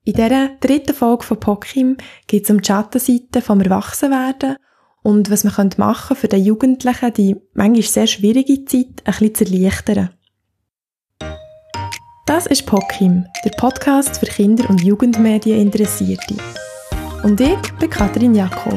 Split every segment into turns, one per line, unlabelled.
In dieser 3. Folge von Pokim geht es um die Schattenseite vom Erwachsenwerden und was man machen könnte, für den Jugendlichen die manchmal sehr schwierige Zeit ein bisschen zu erleichtern. Das ist Pokim, der Podcast für Kinder- und Jugendmedieninteressierte. Und ich bin Katrin Jakob.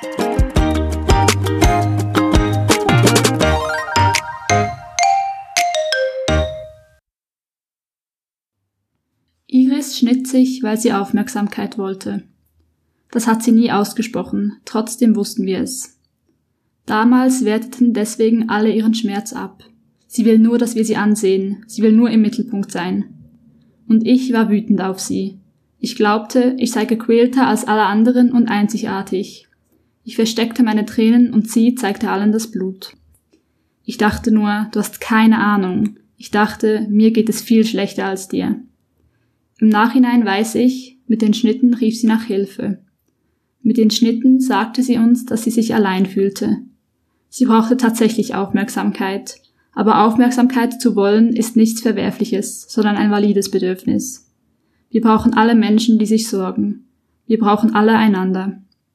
Iris schnitt sich, weil sie Aufmerksamkeit wollte. Das hat sie nie ausgesprochen, trotzdem wussten wir es. Damals werteten deswegen alle ihren Schmerz ab. Sie will nur, dass wir sie ansehen, sie will nur im Mittelpunkt sein. Und ich war wütend auf sie. Ich glaubte, ich sei gequälter als alle anderen und einzigartig. Ich versteckte meine Tränen und sie zeigte allen das Blut. Ich dachte nur, du hast keine Ahnung. Ich dachte, mir geht es viel schlechter als dir. Im Nachhinein weiß ich, mit den Schnitten rief sie nach Hilfe. Mit den Schnitten sagte sie uns, dass sie sich allein fühlte. Sie brauchte tatsächlich Aufmerksamkeit, aber Aufmerksamkeit zu wollen ist nichts Verwerfliches, sondern ein valides Bedürfnis. Wir brauchen alle Menschen, die sich sorgen. Wir brauchen alle einander.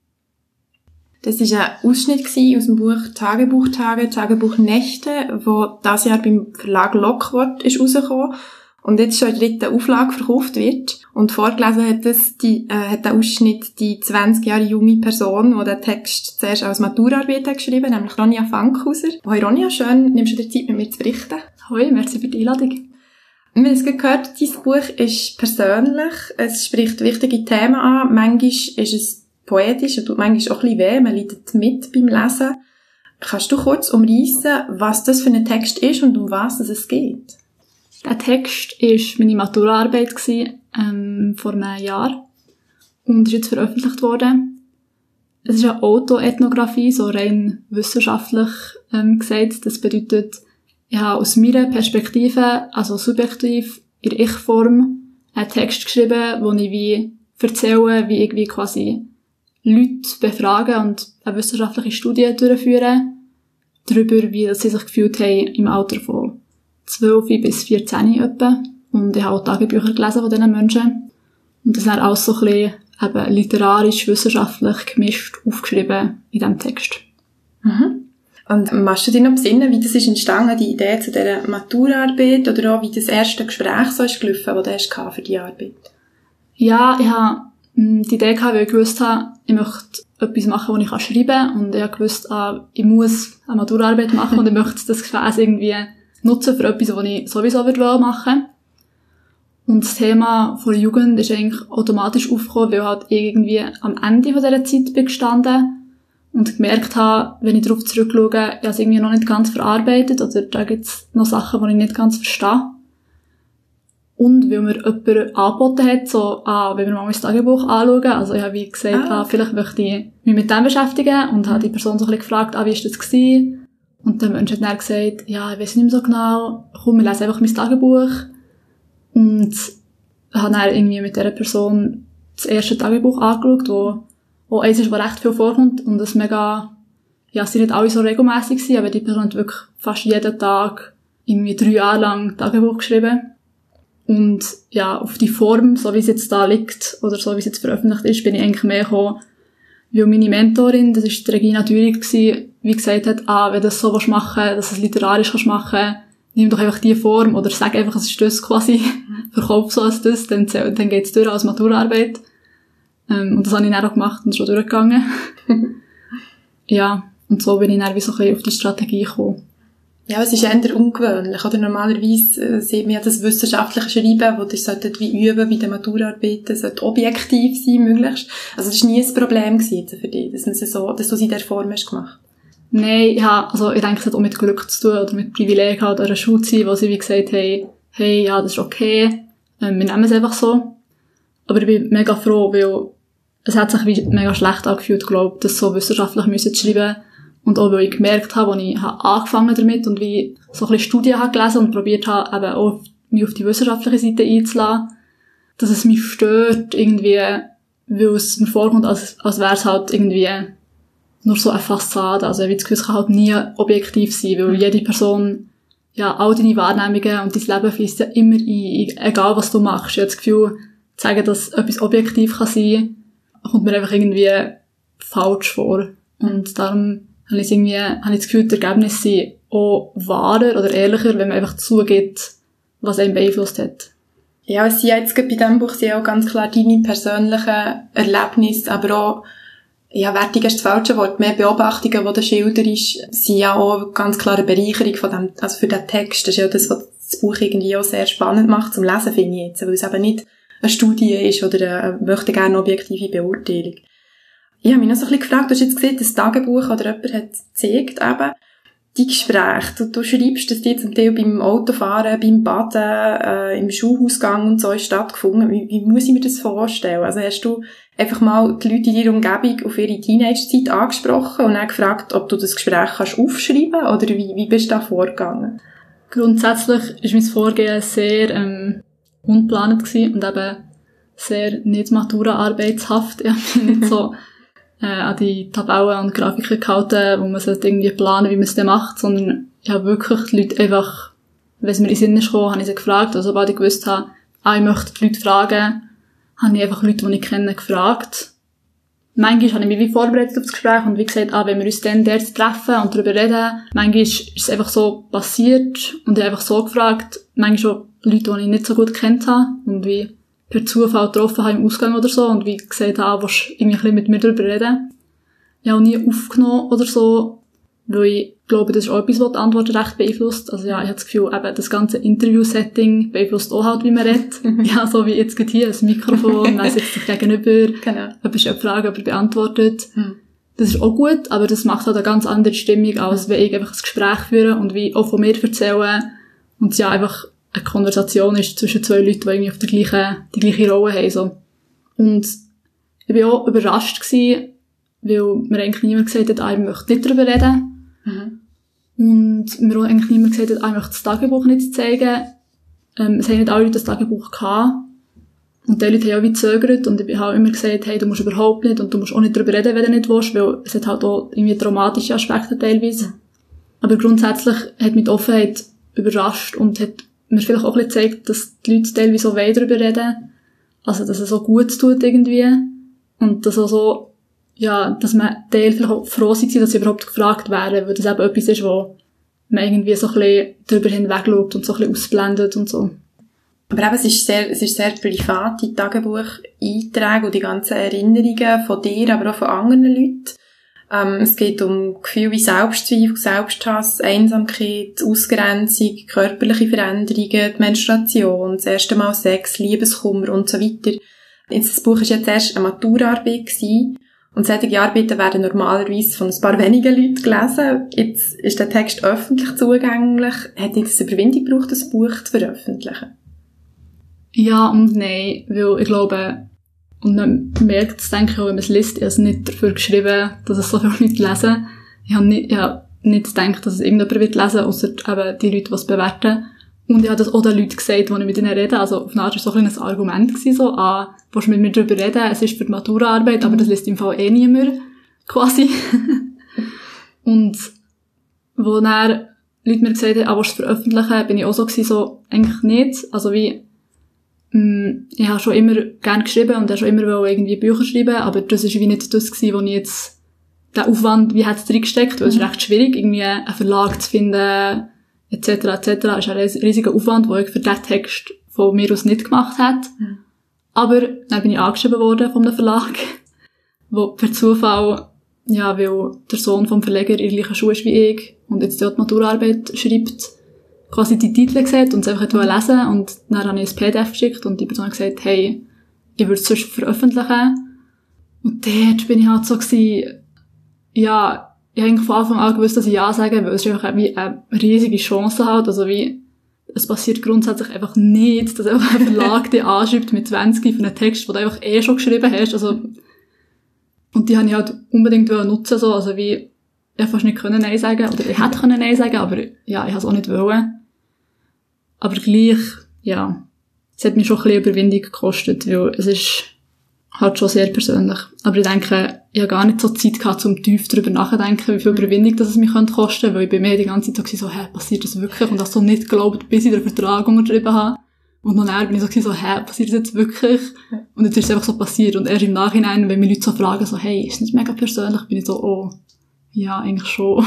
Das war ein Ausschnitt aus dem Buch Tagebuchtage, Tagebuchnächte, wo dieses Jahr beim Verlag Lockwort ist rausgekommen und jetzt schon in der 3. Auflage verkauft wird. Und vorgelesen hat der Ausschnitt die 20 Jahre junge Person, die den Text zuerst als Maturarbeit geschrieben hat, nämlich Ronja Fankhauser. Hoi Ronja, schön, nimmst du dir Zeit, mit mir zu berichten.
Hoi, merci für die Einladung.
Wir haben es gehört, dein Buch ist persönlich, es spricht wichtige Themen an, manchmal ist es poetisch, es tut manchmal auch ein bisschen weh, man leidet mit beim Lesen. Kannst du kurz umreissen, was das für ein Text ist und um was es geht?
Der Text war meine Maturarbeit vor einem Jahr und ist jetzt veröffentlicht worden. Es ist eine Autoethnographie, so rein wissenschaftlich gesagt. Das bedeutet, ich habe aus meiner Perspektive, also subjektiv, in der Ich-Form, einen Text geschrieben, wo ich wie erzähle, wie ich quasi Leute befrage und eine wissenschaftliche Studie durchführe, darüber, wie sie sich gefühlt haben im Alter von 12 bis 14 etwa. Und ich habe auch Tagebücher gelesen von diesen Menschen. Und das ist dann alles so ein bisschen eben literarisch, wissenschaftlich gemischt aufgeschrieben in diesem Text.
Mhm. Und machst du dich noch besinnen, wie das ist entstanden, die Idee zu dieser Maturarbeit, oder auch wie das erste Gespräch so ist gelaufen, das du für die Arbeit?
Ja, ich habe die Idee gehabt, weil ich gewusst habe, ich möchte etwas machen, das ich schreiben kann. Und ich habe gewusst, ich muss eine Maturarbeit machen und ich möchte das Gefäß irgendwie nutzen für etwas, was ich sowieso machen will. Und das Thema von der Jugend ist eigentlich automatisch aufgekommen, weil ich halt irgendwie am Ende von dieser Zeit bin gestanden und gemerkt habe, wenn ich darauf zurückschaue, ich habe es irgendwie noch nicht ganz verarbeitet oder da gibt es noch Sachen, die ich nicht ganz verstehe. Und weil mir jemand angeboten hat, wenn wir mal mein Tagebuch anschauen, also ich habe wie gesagt, vielleicht möchte ich mich mit dem beschäftigen und habe die Person so ein bisschen gefragt, wie ist das gewesen? Und der Mensch hat dann gesagt, ja, ich weiss nicht mehr so genau, komm, wir lesen einfach mein Tagebuch. Und ich habe dann irgendwie mit dieser Person das erste Tagebuch angeschaut, wo eins ist, wo recht viel vorkommt und es mega, ja, es sind nicht alle so regelmässig gewesen, aber die Person hat wirklich fast jeden Tag irgendwie 3 Jahre lang Tagebuch geschrieben. Und ja, auf die Form, so wie es jetzt da liegt, oder so wie es jetzt veröffentlicht ist, bin ich eigentlich mehr gekommen, weil meine Mentorin, das ist die Regina Dürig gewesen, wie gesagt hat, wenn du das so machen willst, dass du es literarisch machen kannst, nimm doch einfach die Form, oder sag einfach, es ist das quasi, verkauf so als das, dann geht's durch als Maturarbeit. Und das habe ich dann auch gemacht und ist schon durchgegangen. Ja, und so bin ich dann wie so ein bisschen auf die Strategie gekommen.
Ja, es ist eher ungewöhnlich, oder? Normalerweise sieht man ja das wissenschaftliche Schreiben, wo ihr solltet wie üben bei den Maturarbeiten, sollte objektiv sein, möglichst. Also das war nie ein Problem gewesen für dich, dass du es in dieser Form hast gemacht.
Nein, ja, also ich denke, es hat auch mit Glück zu tun, oder mit Privileg halt, oder einer Schule zu sein, wo sie wie gesagt haben, hey, ja, das ist okay, wir nehmen es einfach so. Aber ich bin mega froh, weil es hat sich wie mega schlecht angefühlt, glaube ich, das so wissenschaftlich zu schreiben. Und auch, weil ich gemerkt habe, als ich angefangen damit und wie so ein bisschen Studien habe gelesen und probiert habe, eben auch mich auf die wissenschaftliche Seite einzulassen, dass es mich stört, irgendwie, weil es mir vorkommt, als wäre es halt irgendwie nur so eine Fassade. Also ich habe das Gefühl, es kann halt nie objektiv sein, weil jede Person, ja, all deine Wahrnehmungen und dein Leben fließt ja immer ein, egal was du machst. Ich habe das Gefühl, zu sagen, dass etwas objektiv kann sein, kommt mir einfach irgendwie falsch vor. Und darum habe ich das Gefühl, die Ergebnisse sind auch wahrer oder ehrlicher, wenn man einfach zugibt, was einen beeinflusst hat.
Ja, es sind jetzt bei diesem Buch auch ganz klar deine persönlichen Erlebnisse, aber auch, ja, Wertung ist das falsche Wort, mehr Beobachtungen, die du schilderst, sind ja auch ganz klar eine Bereicherung von dem, also für den Text. Das ist ja das, was das Buch irgendwie auch sehr spannend macht zum Lesen, finde ich jetzt, weil es eben nicht eine Studie ist oder eine möchte gerne objektive Beurteilung. Ich habe mich noch so ein bisschen gefragt, du hast jetzt gesehen, das Tagebuch oder jemand hat gezeigt, eben, die Gespräche. Du schreibst, dass die zum Teil beim Autofahren, beim Baden, im Schulausgang und so stattgefunden. Wie muss ich mir das vorstellen? Also hast du einfach mal die Leute in deiner Umgebung auf ihre Teenage-Zeit angesprochen und dann gefragt, ob du das Gespräch kannst aufschreiben oder wie bist du da vorgegangen?
Grundsätzlich ist mein Vorgehen sehr unplanend gewesen und eben sehr nicht Matura-arbeitshaft. Ich habe mich nicht so an die Tabellen und Grafiken gehalten, wo man irgendwie planen, wie man es dann macht, sondern ich habe wirklich die Leute einfach, wenn es mir in den Sinn ist gekommen, habe ich sie gefragt. Also sobald ich gewusst habe, ich möchte die Leute fragen, habe ich einfach Leute, die ich kenne, gefragt. Manchmal habe ich mich wie vorbereitet auf das Gespräch und wie gesagt, wenn wir uns dann dort treffen und darüber reden, manchmal ist es einfach so passiert und ich habe einfach so gefragt, manchmal auch Leute, die ich nicht so gut kennt habe und wie per Zufall getroffen habe im Ausgang oder so und wie gesagt habe, willst du irgendwie ein bisschen mit mir darüber reden. Ich habe auch nie aufgenommen oder so, weil ich glaube, das ist auch etwas, was die Antwort recht beeinflusst. Also ja, ich habe das Gefühl, eben das ganze Interview-Setting beeinflusst auch halt, wie man redet. Ja, so wie jetzt geht hier, ein Mikrofon, man sitzt sich gegenüber,
genau.
Jemand stellt Fragen, jemand beantwortet. Das ist auch gut, aber das macht halt eine ganz andere Stimmung, als wenn ich einfach ein Gespräch führe und wie auch von mir erzähle und es ja einfach eine Konversation ist zwischen zwei Leuten, die irgendwie auf die gleiche Rolle haben, so. Und ich war auch überrascht gewesen, weil mir eigentlich niemand gesagt hat, ich möchte nicht darüber reden. Und mir auch eigentlich niemand gesagt hat, ich möchte das Tagebuch nicht zeigen. Es haben nicht alle Leute das Tagebuch gehabt. Und die Leute haben auch wie gezögert und ich habe immer gesagt, hey, du musst überhaupt nicht und du musst auch nicht darüber reden, wenn du nicht willst, weil es hat halt auch irgendwie traumatische Aspekte teilweise. Aber grundsätzlich hat mich die Offenheit überrascht und hat mir vielleicht auch ein bisschen gezeigt, dass die Leute teilweise so darüber reden. Also, dass es so gut tut irgendwie. Und dass auch so, ja, dass man vielleicht auch froh war, dass sie überhaupt gefragt werden, weil das eben etwas ist, wo man irgendwie so ein bisschen darüber hinwegschaut und so ein bisschen ausblendet und so.
Aber eben, es ist sehr privat, die Tagebucheinträge und die ganzen Erinnerungen von dir, aber auch von anderen Leuten. Es geht um Gefühle wie Selbstzweifel, Selbsthass, Einsamkeit, Ausgrenzung, körperliche Veränderungen, die Menstruation, das erste Mal Sex, Liebeskummer und so weiter. Das Buch war jetzt erst eine Maturaarbeit gewesen. Und solche Arbeiten werden normalerweise von ein paar wenigen Leuten gelesen. Jetzt ist der Text öffentlich zugänglich. Hat nicht das Überwindung gebraucht, das Buch zu veröffentlichen?
Ja und nein, weil ich glaube, und man merkt es, denke ich, auch, wenn man es liest, ich habe es nicht dafür geschrieben, dass es so viele Leute lesen. Ich habe nicht gedacht, dass es irgendjemand wird lesen, ausser eben die Leute, die es bewerten. Und ich habe das auch den Leuten gesagt, die ich mit ihnen rede. Also auf eine Art war es so ein Argument gewesen, so, willst du mit mir darüber reden? Es ist für die Maturaarbeit, aber das liest im Fall eh niemand, quasi. Und wo dann Leute mir gesagt haben, willst du es veröffentlichen, bin ich auch so gewesen, so, eigentlich nicht. Also wie, ich habe schon immer gerne geschrieben und habe schon immer irgendwie Bücher schreiben, aber das ist wie nicht das gewesen, wo ich jetzt den Aufwand, wie hat es drin gesteckt, weil es ist recht schwierig, irgendwie einen Verlag zu finden, etc. ist ein riesiger Aufwand, den ich für diesen Text von mir aus nicht gemacht hat. Aber dann bin ich angeschrieben worden von einem Verlag, wo per Zufall, ja, weil der Sohn vom Verleger in der gleichen Schule ist wie ich und jetzt dort die Maturaarbeit schreibt, quasi die Titel gesehen und es einfach lesen und dann habe ich ein PDF geschickt und die Person hat gesagt, hey, ich würde es sonst veröffentlichen. Und dort bin ich halt so gewesen, ja, ich habe eigentlich von Anfang an gewusst, dass ich ja sage, weil es ist einfach wie eine riesige Chance halt, also wie, es passiert grundsätzlich einfach nicht, dass einfach ein Verlag dich anschreibt mit 20 für einen Text, den du einfach schon geschrieben hast, also, und die habe ich halt unbedingt nutzen, so, also wie, ich hätte fast nicht können Nein sagen, oder ich hätte können Nein sagen, aber ja, ich habe es auch nicht wollen. Aber gleich, ja, es hat mich schon ein bisschen Überwindung gekostet, weil es ist halt schon sehr persönlich. Aber ich denke, ich habe gar nicht so Zeit gehabt, um tief darüber nachzudenken, wie viel Überwindung das es mich kosten könnte, weil ich bei mir die ganze Zeit so, passiert das wirklich? Und das so nicht geglaubt, bis ich den Vertrag unterschrieben habe. Und dann bin ich so, passiert das jetzt wirklich? Und jetzt ist es einfach so passiert. Und erst im Nachhinein, wenn mich Leute so fragen, so, hey, ist das nicht mega persönlich? Bin ich so, oh, ja, eigentlich schon.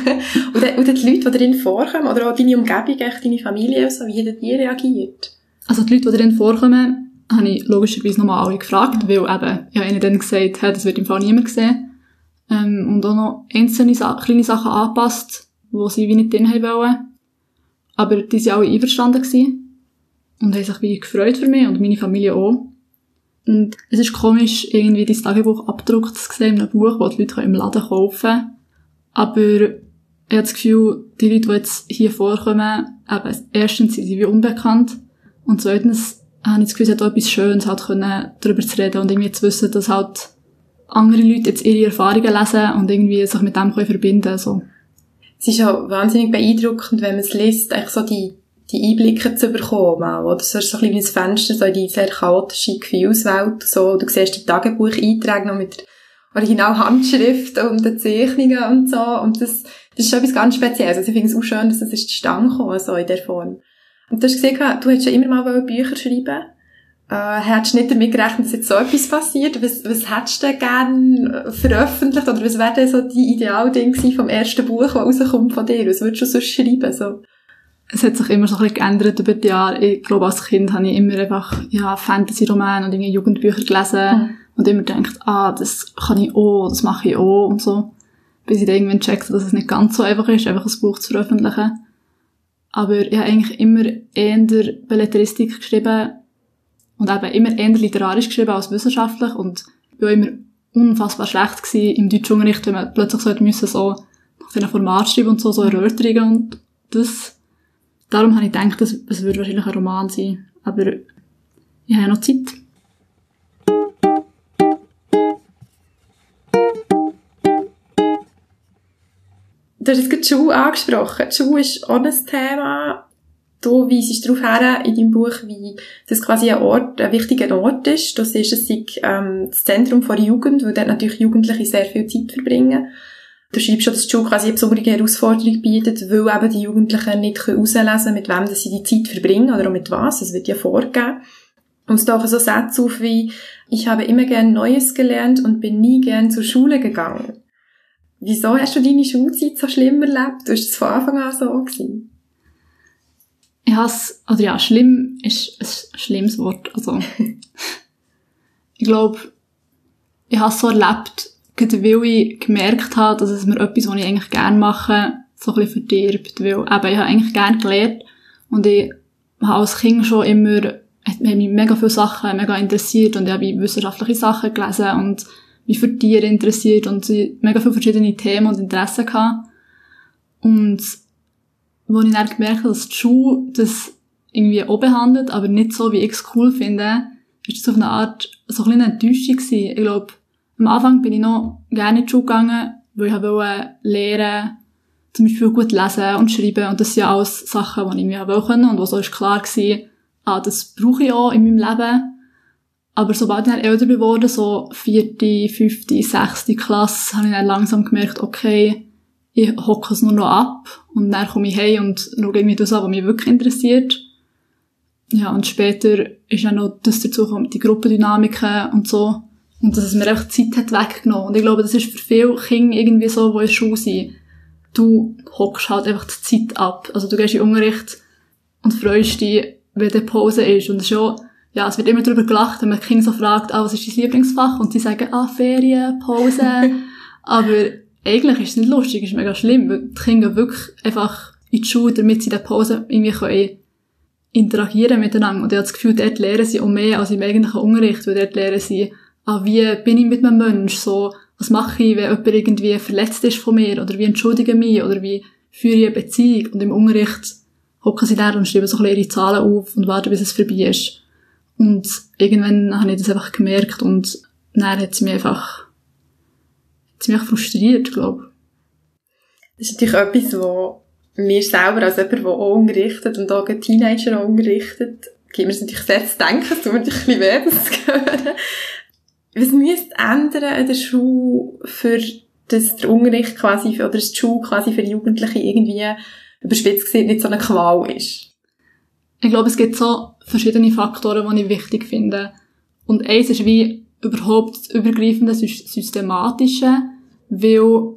Und dann die Leute, die darin vorkommen, oder auch deine Umgebung, echt deine Familie, so, wie haben die reagiert?
Also die Leute, die darin vorkommen, habe ich logischerweise nochmal alle gefragt, weil eben, ich habe ihnen dann gesagt, hey, das wird im Fall niemand sehen. Und auch noch einzelne kleine Sachen angepasst, die sie wie nicht drin haben wollen. Aber die waren alle einverstanden gewesen und haben sich wie gefreut für mich und meine Familie auch. Und es ist komisch, irgendwie dieses Tagebuch abgedruckt zu sehen in einem Buch, das die Leute im Laden kaufen können. Aber ich habe das Gefühl, die Leute, die jetzt hier vorkommen, eben, erstens sind sie wie unbekannt und zweitens habe ich das Gefühl, es hat auch etwas Schönes, halt darüber zu reden und irgendwie zu wissen, dass halt andere Leute jetzt ihre Erfahrungen lesen und irgendwie sich mit dem verbinden können. So.
Es ist auch wahnsinnig beeindruckend, wenn man es liest, eigentlich so die Einblicke zu bekommen, oder? So ist so ein bisschen wie ein Fenster, so in die sehr chaotische Gefühlswelt, so. Du siehst die Tagebucheinträge noch mit Originalhandschrift und den Zeichnungen und so. Und das ist schon etwas ganz Spezielles. Also ich finde es auch schön, dass das zustande gekommen, so in der Form. Und du hast gesehen, du hättest ja immer mal Bücher schreiben. Hättest du nicht damit gerechnet, dass jetzt so etwas passiert? Was hättest du denn gerne veröffentlicht? Oder was wäre denn so die Idealding vom ersten Buch, das rauskommt von dir? Was würdest du sonst schreiben, so?
Es hat sich immer so ein bisschen geändert über die Jahre. Ich glaube, als Kind habe ich immer einfach, Fantasy-Romane und irgendwie Jugendbücher gelesen. Und immer gedacht, das kann ich auch, das mache ich auch und so. Bis ich dann irgendwann checkte, dass es nicht ganz so einfach ist, einfach ein Buch zu veröffentlichen. Aber ich habe eigentlich immer eher Belletristik geschrieben und eben immer eher literarisch geschrieben als wissenschaftlich und ich war immer unfassbar schlecht gewesen im Deutschunterricht, wenn man plötzlich so nach diesen Format schreiben und so Erörterungen und das. Darum habe ich gedacht, es würde wahrscheinlich ein Roman sein. Aber ich habe ja noch Zeit.
Du hast jetzt gerade die Schule angesprochen. Die Schule ist auch ein Thema. Du weisest darauf her in deinem Buch, wie das quasi ein wichtiger Ort ist. Du siehst, es sei das Zentrum der Jugend, wo dort natürlich Jugendliche sehr viel Zeit verbringen. Du schreibst schon, dass die Schule quasi eine besondere Herausforderung bietet, weil eben die Jugendlichen nicht herauslesen können, mit wem sie die Zeit verbringen oder auch mit was. Das wird ja vorgegeben. Und es tauchen so Sätze auf wie, ich habe immer gern Neues gelernt und bin nie gern zur Schule gegangen. Wieso hast du deine Schulzeit so schlimm erlebt? Du hast es von Anfang an so gewesen.
Schlimm ist ein schlimmes Wort. Also, ich glaube, ich habe es so erlebt, gerade weil ich gemerkt habe, dass es mir etwas, was ich eigentlich gerne mache, so ein bisschen verdirbt. Weil eben, ich habe eigentlich gerne gelernt und ich habe als Kind schon immer, hat mich mega viele Sachen mega interessiert und ich habe wissenschaftliche Sachen gelesen und mich für Tiere interessiert und mega viele verschiedene Themen und Interessen gehabt. Und wo ich dann gemerkt habe, dass die Schule das irgendwie auch behandelt, aber nicht so, wie ich es cool finde, ist das auf eine Art so ein bisschen eine Enttäuschung gewesen. Ich glaube, am Anfang bin ich noch gerne in die Schule gegangen, weil ich wollte lernen, zum Beispiel gut lesen und schreiben. Und das sind ja alles Sachen, die ich mir wollte und wo so ist klar war, das brauche ich auch in meinem Leben. Aber sobald ich dann älter geworden bin, so 4., 5., 6. Klasse, habe ich dann langsam gemerkt, okay, ich hocke es nur noch ab und dann komme ich heim und schaue irgendwie das an, was mich wirklich interessiert. Ja, und später ist ja noch das dazu gekommen, die Gruppendynamiken und so. Und dass es mir einfach Zeit hat weggenommen. Und ich glaube, das ist für viele Kinder irgendwie so, die in der Schule sind. Du hockst halt einfach die Zeit ab. Also du gehst in den Unterricht und freust dich, wenn die Pause ist. Und es ist es wird immer darüber gelacht, wenn man die Kinder so fragt, was ist dein Lieblingsfach? Und sie sagen, Ferien, Pause. Aber eigentlich ist es nicht lustig, es ist mega schlimm, weil die Kinder wirklich einfach in die Schule, damit sie in der Pause irgendwie können interagieren miteinander. Und ich habe das Gefühl, dort lernen sie auch mehr als im eigentlichen Unterricht, weil dort lernen sie, wie bin ich mit einem Menschen, so, was mache ich, wenn jemand irgendwie verletzt ist von mir, oder wie entschuldige ich mich, oder wie führe ich eine Beziehung. Und im Unterricht hocken sie da und schreiben so ein bisschen ihre Zahlen auf und warten, bis es vorbei ist. Und irgendwann habe ich das einfach gemerkt und dann hat es mich einfach frustriert, glaube ich.
Das ist natürlich etwas, wo mir selber als jemand, der auch unterrichtet und auch Teenager unterrichtet, gibt mir es natürlich sehr zu denken, es tut mir natürlich ein bisschen weh, das zu hören. Was müsste ändern an der Schule, für dass der Unterricht quasi, oder dass die Schule quasi für Jugendliche irgendwie, überspitzt gesagt, nicht so eine Qual ist?
Ich glaube, es gibt so verschiedene Faktoren, die ich wichtig finde. Und eins ist wie überhaupt das übergreifende Systematische, weil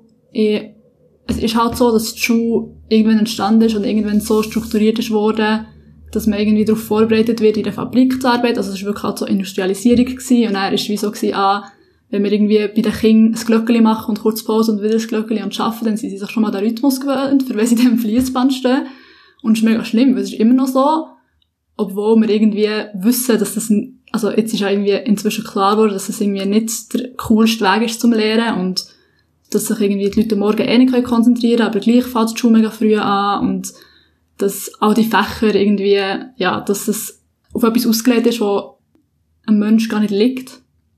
es ist halt so, dass die Schule irgendwann entstanden ist und irgendwann so strukturiert ist worden, dass man irgendwie darauf vorbereitet wird, in der Fabrik zu arbeiten. Also es war wirklich halt so Industrialisierung gewesen. Und dann ist es wie so gewesen, wenn wir irgendwie bei den Kindern ein Glöckchen machen und kurz Pause und wieder ein Glöckchen und arbeiten, dann sind sie sich schon mal den Rhythmus gewöhnt, für wenn sie dann im Fließband stehen. Und es ist mega schlimm, weil es ist immer noch so, obwohl wir irgendwie wissen, dass das, also jetzt ist ja irgendwie inzwischen klar geworden, dass das irgendwie nicht der coolste Weg ist zum Lehren und dass sich irgendwie die Leute morgen nicht konzentrieren können, aber gleich fängt die Schule mega früh an und dass all die Fächer irgendwie, ja, dass es auf etwas ausgelegt ist, wo ein Mensch gar nicht liegt.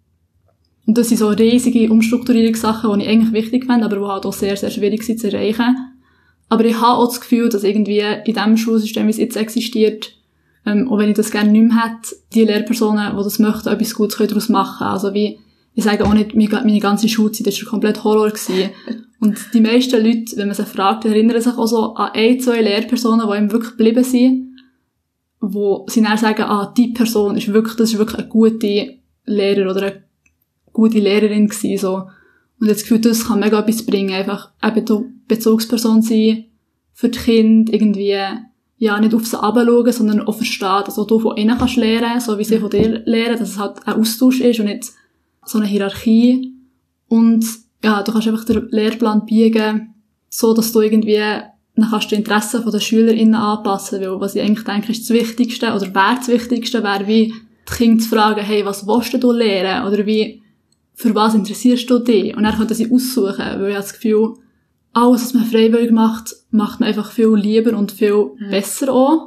Und das sind so riesige Umstrukturierungssachen, die ich eigentlich wichtig finde, aber die halt auch sehr, sehr schwierig sind zu erreichen. Aber ich habe auch das Gefühl, dass irgendwie in dem Schulsystem, wie es jetzt existiert, auch wenn ich das gerne nicht mehr hätte, die Lehrpersonen, die das möchten, etwas Gutes daraus machen können. Also wie, ich sage auch nicht, meine ganze Schulzeit war komplett Horror gewesen. Und die meisten Leute, wenn man sie fragt, erinnern sich auch so an 1, 2 Lehrpersonen, die ihm wirklich geblieben sind, wo sie dann sagen, die Person ist wirklich, das ist wirklich eine gute Lehrer oder eine gute Lehrerin gewesen, so. Und jetzt das Gefühl, das kann mega etwas bringen, einfach eben die Bezugsperson sein für die Kinder, irgendwie, ja, nicht auf sie runterschauen, sondern auch verstehen, dass auch du von ihnen kannst lernen, so wie sie von dir lernen, dass es halt ein Austausch ist und nicht so eine Hierarchie. Und, ja, du kannst einfach den Lehrplan biegen, so dass du irgendwie, dann kannst du die Interessen der SchülerInnen anpassen, weil was ich eigentlich denke, ist das Wichtigste, oder wäre das Wichtigste, wäre wie, die Kinder zu fragen, hey, was willst du lernen? Oder wie, für was interessierst du dich? Und dann können sie aussuchen, weil ich habe das Gefühl, alles, was man freiwillig macht, macht man einfach viel lieber und viel besser auch.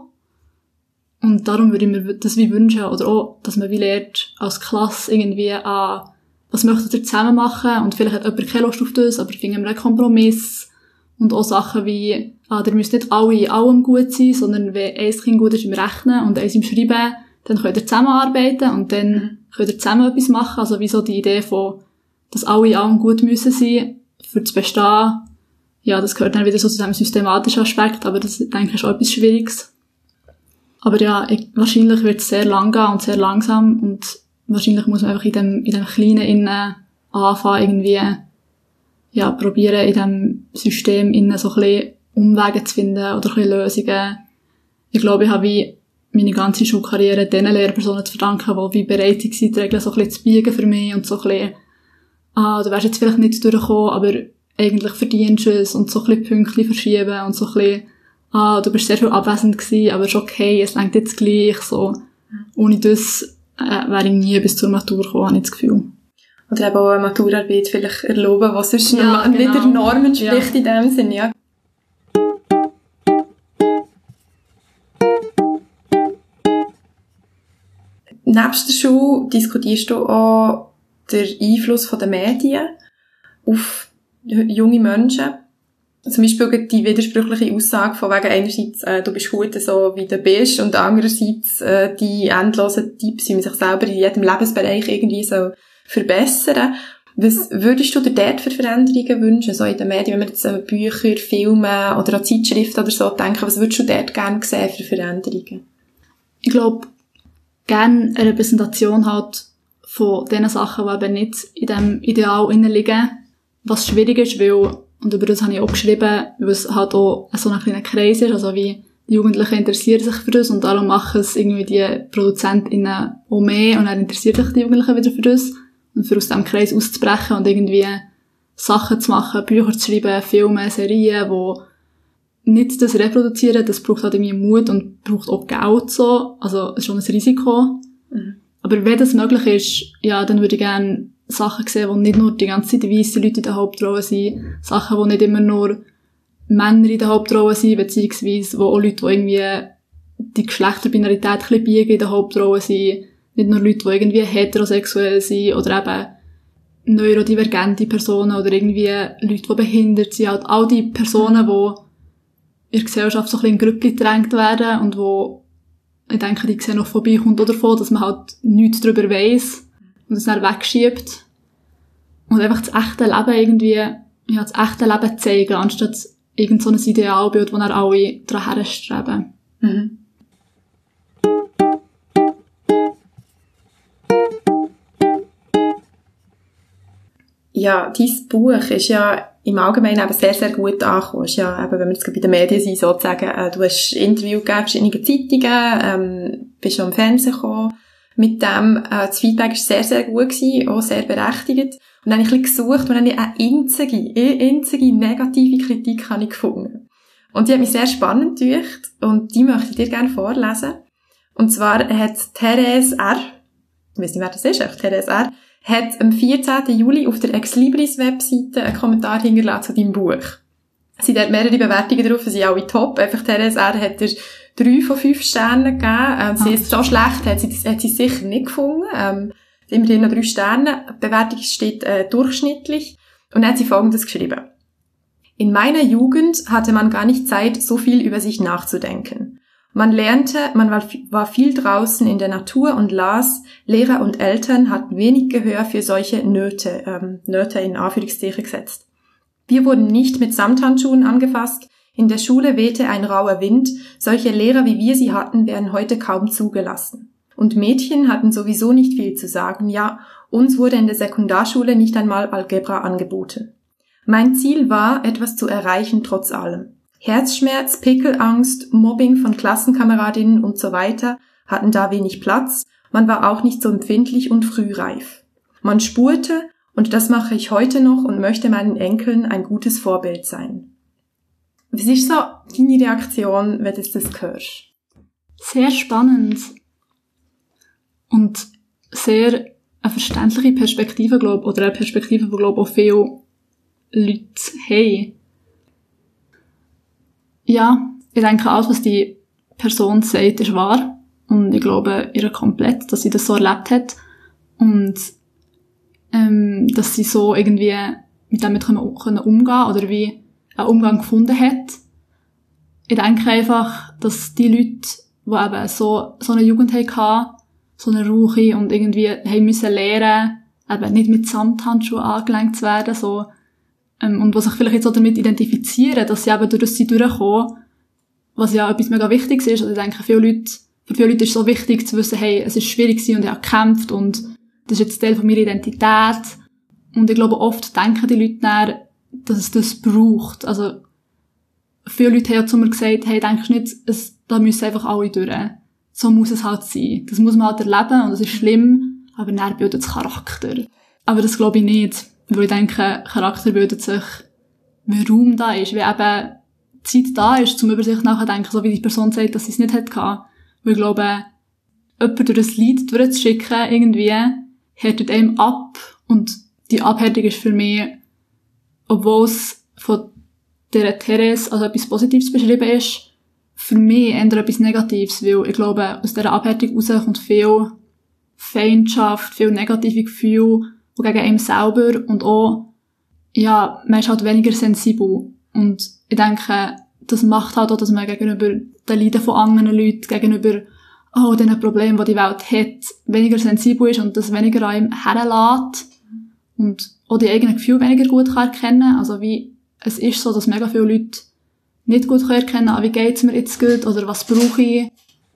Und darum würde ich mir das wie wünschen, oder auch, dass man wie lernt, als Klasse irgendwie was möchtet ihr zusammen machen? Und vielleicht hat jemand keine Lust auf das, aber finden wir einen Kompromiss. Und auch Sachen wie, ihr müsst nicht alle in allem gut sein, sondern wenn ein Kind gut ist im Rechnen und eins im Schreiben, dann könnt ihr zusammenarbeiten und dann könnt ihr zusammen etwas machen. Also wie so die Idee von, dass alle in allem gut müssen sein, für das Bestehen. Ja, das gehört dann wieder so zu diesem systematischen Aspekt, aber das, denke ich, ist auch etwas Schwieriges. Aber ja, wahrscheinlich wird es sehr lang gehen und sehr langsam und wahrscheinlich muss man einfach in dem Kleinen innen anfangen, irgendwie, ja, probieren, in dem System innen so ein bisschen Umwege zu finden oder ein bisschen Lösungen. Ich glaube, ich habe wie meine ganze Schulkarriere diesen Lehrpersonen zu verdanken, die wie bereit waren, die Regeln so ein bisschen zu biegen für mich und so ein bisschen, du wärst jetzt vielleicht nicht durchgekommen, aber eigentlich verdienst du es und so ein bisschen Pünktchen verschieben und so ein bisschen, du bist sehr viel abwesend gewesen, aber ist okay, es reicht jetzt gleich, so. Ohne das wäre ich nie bis zur Matur gekommen, habe ich das Gefühl.
Oder eben auch eine Maturarbeit vielleicht erlauben, was sonst
ja,
nicht der Norm entspricht in dem Sinn, ja. Nebst der Schule diskutierst du auch den Einfluss der Medien auf junge Menschen. Zum Beispiel die widersprüchliche Aussage von wegen einerseits, du bist gut so, wie du bist, und andererseits die endlosen Tipps, wie man sich selber in jedem Lebensbereich irgendwie so verbessern. Was würdest du dir dort für Veränderungen wünschen, so in den Medien, wenn wir jetzt an Bücher, Filme oder an Zeitschriften oder so denken, was würdest du dort gerne sehen für Veränderungen?
Ich glaube, gerne eine Repräsentation halt von den Sachen, die eben nicht in dem Ideal liegen, was schwierig ist, weil, und über das habe ich auch geschrieben, weil es halt auch so ein kleiner Kreis ist, also wie die Jugendlichen interessieren sich für das und darum machen es irgendwie die ProduzentInnen auch mehr und dann interessiert sich die Jugendlichen wieder für das und für aus diesem Kreis auszubrechen und irgendwie Sachen zu machen, Bücher zu schreiben, Filme, Serien, wo nicht das reproduzieren, das braucht halt irgendwie Mut und braucht auch Geld so, also es ist schon ein Risiko. Aber wenn das möglich ist, ja, dann würde ich gerne Sachen sehen, wo nicht nur die ganze Zeit weisse Leute in der Hauptrolle sind, Sachen, wo nicht immer nur Männer in der Hauptrolle sind, beziehungsweise wo auch Leute, die irgendwie die Geschlechterbinarität ein bisschen biegen in der Hauptrolle sind, nicht nur Leute, die irgendwie heterosexuell sind oder eben neurodivergente Personen oder irgendwie Leute, die behindert sind, halt all die Personen, die in der Gesellschaft so ein bisschen in Grüppchen gedrängt werden und wo, ich denke, die Xenophobie kommt auch davon, dass man halt nichts darüber weiss und es dann wegschiebt. Und einfach das echte Leben irgendwie, ja, das echte Leben zeigen, anstatt irgend so ein Idealbild, wo dann alle daran herstreben.
ja, dein Buch ist ja im Allgemeinen eben sehr, sehr gut angekommen. Ist ja eben, wenn wir jetzt bei den Medien sind, sozusagen, du hast Interview gegeben, verschiedene Zeitungen, bist schon im Fernsehen gekommen. Mit dem, das Feedback war sehr, sehr gut gewesen, auch sehr berechtigt. Und dann habe ich ein bisschen gesucht und dann habe ich eine einzige negative Kritik habe ich gefunden. Und die hat mich sehr spannend gedacht und die möchte ich dir gerne vorlesen. Und zwar hat Therese R., ich weiss nicht, wer das ist, echt Therese R., hat am 14. Juli auf der Exlibris-Webseite einen Kommentar hinterlassen zu deinem Buch. Es sind dort mehrere Bewertungen drauf, sie sind alle top. Einfach Therese R. hat dir 3 von 5 Sternen gegeben. Sie ist so schlecht, hat sie sicher nicht gefunden. Immerhin noch 3 Sterne. Die Bewertung steht durchschnittlich. Und dann hat sie Folgendes geschrieben. In meiner Jugend hatte man gar nicht Zeit, so viel über sich nachzudenken. Man lernte, man war viel draußen in der Natur und las, Lehrer und Eltern hatten wenig Gehör für solche Nöte in Anführungszeichen gesetzt. Wir wurden nicht mit Samthandschuhen angefasst, in der Schule wehte ein rauer Wind, solche Lehrer wie wir sie hatten, wären heute kaum zugelassen. Und Mädchen hatten sowieso nicht viel zu sagen, ja, uns wurde in der Sekundarschule nicht einmal Algebra angeboten. Mein Ziel war, etwas zu erreichen trotz allem. Herzschmerz, Pickelangst, Mobbing von Klassenkameradinnen und so weiter hatten da wenig Platz, man war auch nicht so empfindlich und frühreif. Man spurte, und das mache ich heute noch und möchte meinen Enkeln ein gutes Vorbild sein. Was ist so deine Reaktion, wenn du das hörst?
Sehr spannend. Und sehr eine verständliche Perspektive, glaube ich, oder eine Perspektive, die, glaube ich, auch viele Leute haben. Ja, ich denke, alles, was die Person sagt, ist wahr. Und ich glaube ihr komplett, dass sie das so erlebt hat. Und dass sie so irgendwie mit damit umgehen oder wie einen Umgang gefunden hat. Ich denke einfach, dass die Leute, die eben so eine Jugend hatten, so eine Ruhe und irgendwie haben müssen lernen, eben nicht mit Samthandschuhen angelenkt zu werden, so, und die sich vielleicht jetzt auch damit identifizieren, dass sie eben durch das durchkommen, was ja etwas mega Wichtiges ist. Also ich denke, für viele Leute ist es so wichtig zu wissen, hey, es ist schwierig gewesen und ich habe gekämpft und das ist jetzt Teil von meiner Identität. Und ich glaube, oft denken die Leute dann, dass es das braucht. Also, viele Leute haben ja zu mir gesagt, hey, denkst du nicht, da müssen einfach alle durch. So muss es halt sein. Das muss man halt erleben und das ist schlimm, aber dann bildet es Charakter. Aber das glaube ich nicht. Weil ich denke, Charakter bildet sich, wenn Raum da ist, wenn eben Zeit da ist, zum über sich nachzudenken, so wie die Person sagt, dass sie es nicht hatte. Weil ich glaube, jemanden durch das Leid durchzuschicken, irgendwie, härtet einem ab. Und die Abhärtung ist für mich, obwohl es von dieser Therese als etwas Positives beschrieben ist, für mich eher etwas Negatives, weil ich glaube, aus dieser Abhärtung raus kommt viel Feindschaft, viel negative Gefühle, auch gegen einen selber und auch, ja, man ist halt weniger sensibel. Und ich denke, das macht halt auch, dass man gegenüber den Leiden von anderen Leuten, gegenüber diesen Problemen, die die Welt hat, weniger sensibel ist und das weniger an ihm herlässt und auch die eigenen Gefühle weniger gut kann erkennen. Also wie, es ist so, dass mega viele Leute nicht gut erkennen können, wie geht's mir jetzt gut oder was brauche ich.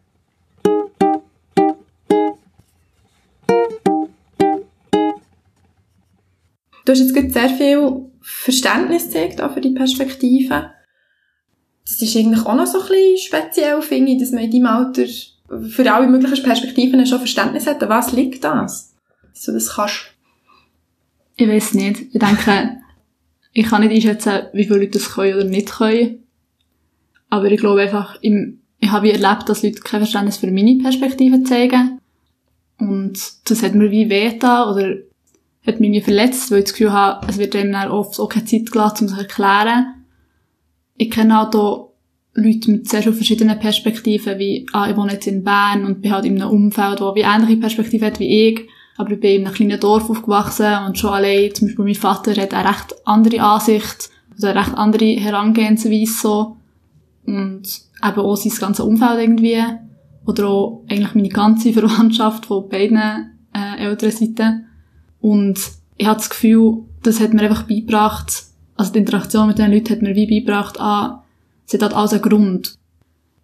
Du hast jetzt gerade sehr viel Verständnis gezeigt, auch für die Perspektive. Das ist eigentlich auch noch so ein bisschen speziell, finde ich, dass man in deinem Alter für alle möglichen Perspektiven schon Verständnis hat. An was liegt das? Dass du das kannst?
Ich weiss nicht. Ich denke, ich kann nicht einschätzen, wie viele Leute das können oder nicht können. Aber ich glaube einfach, ich habe erlebt, dass Leute kein Verständnis für meine Perspektive zeigen. Und das hat mir wie wehgetan oder hat mich nie verletzt, weil ich das Gefühl habe, es wird einem dann oft auch keine Zeit gelassen, um sich zu erklären. Ich kenne halt auch Leute mit sehr verschiedenen Perspektiven, wie, ich wohne jetzt in Bern und bin halt in einem Umfeld, das wie ähnliche Perspektiven hat wie ich, aber ich bin in einem kleinen Dorf aufgewachsen und schon allein, zum Beispiel mein Vater hat eine recht andere Ansicht, also eine recht andere Herangehensweise so, und eben auch sein ganzes Umfeld irgendwie, oder auch eigentlich meine ganze Verwandtschaft von beiden älteren Seiten. Und ich habe das Gefühl, das hat mir einfach beigebracht, also die Interaktion mit den Leuten hat mir wie beigebracht, es hat halt alles einen Grund.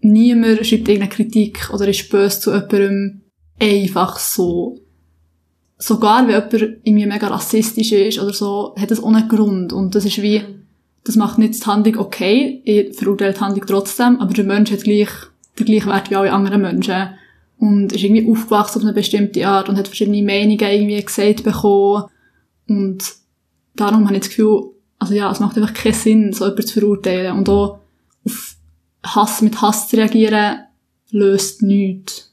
Niemand schreibt irgendeine Kritik oder ist böse zu jemandem einfach so. sogar wenn jemand irgendwie mega rassistisch ist oder so, hat das ohne Grund. Und das ist wie, das macht nicht die Handlung okay, ich verurteile die Handlung trotzdem, aber der Mensch hat gleich den gleichen Wert wie alle anderen Menschen. Und ist irgendwie aufgewachsen auf eine bestimmte Art und hat verschiedene Meinungen irgendwie gesagt bekommen. Und darum habe ich das Gefühl, also ja, es macht einfach keinen Sinn, so jemanden zu verurteilen. Und auch auf Hass mit Hass zu reagieren, löst nichts.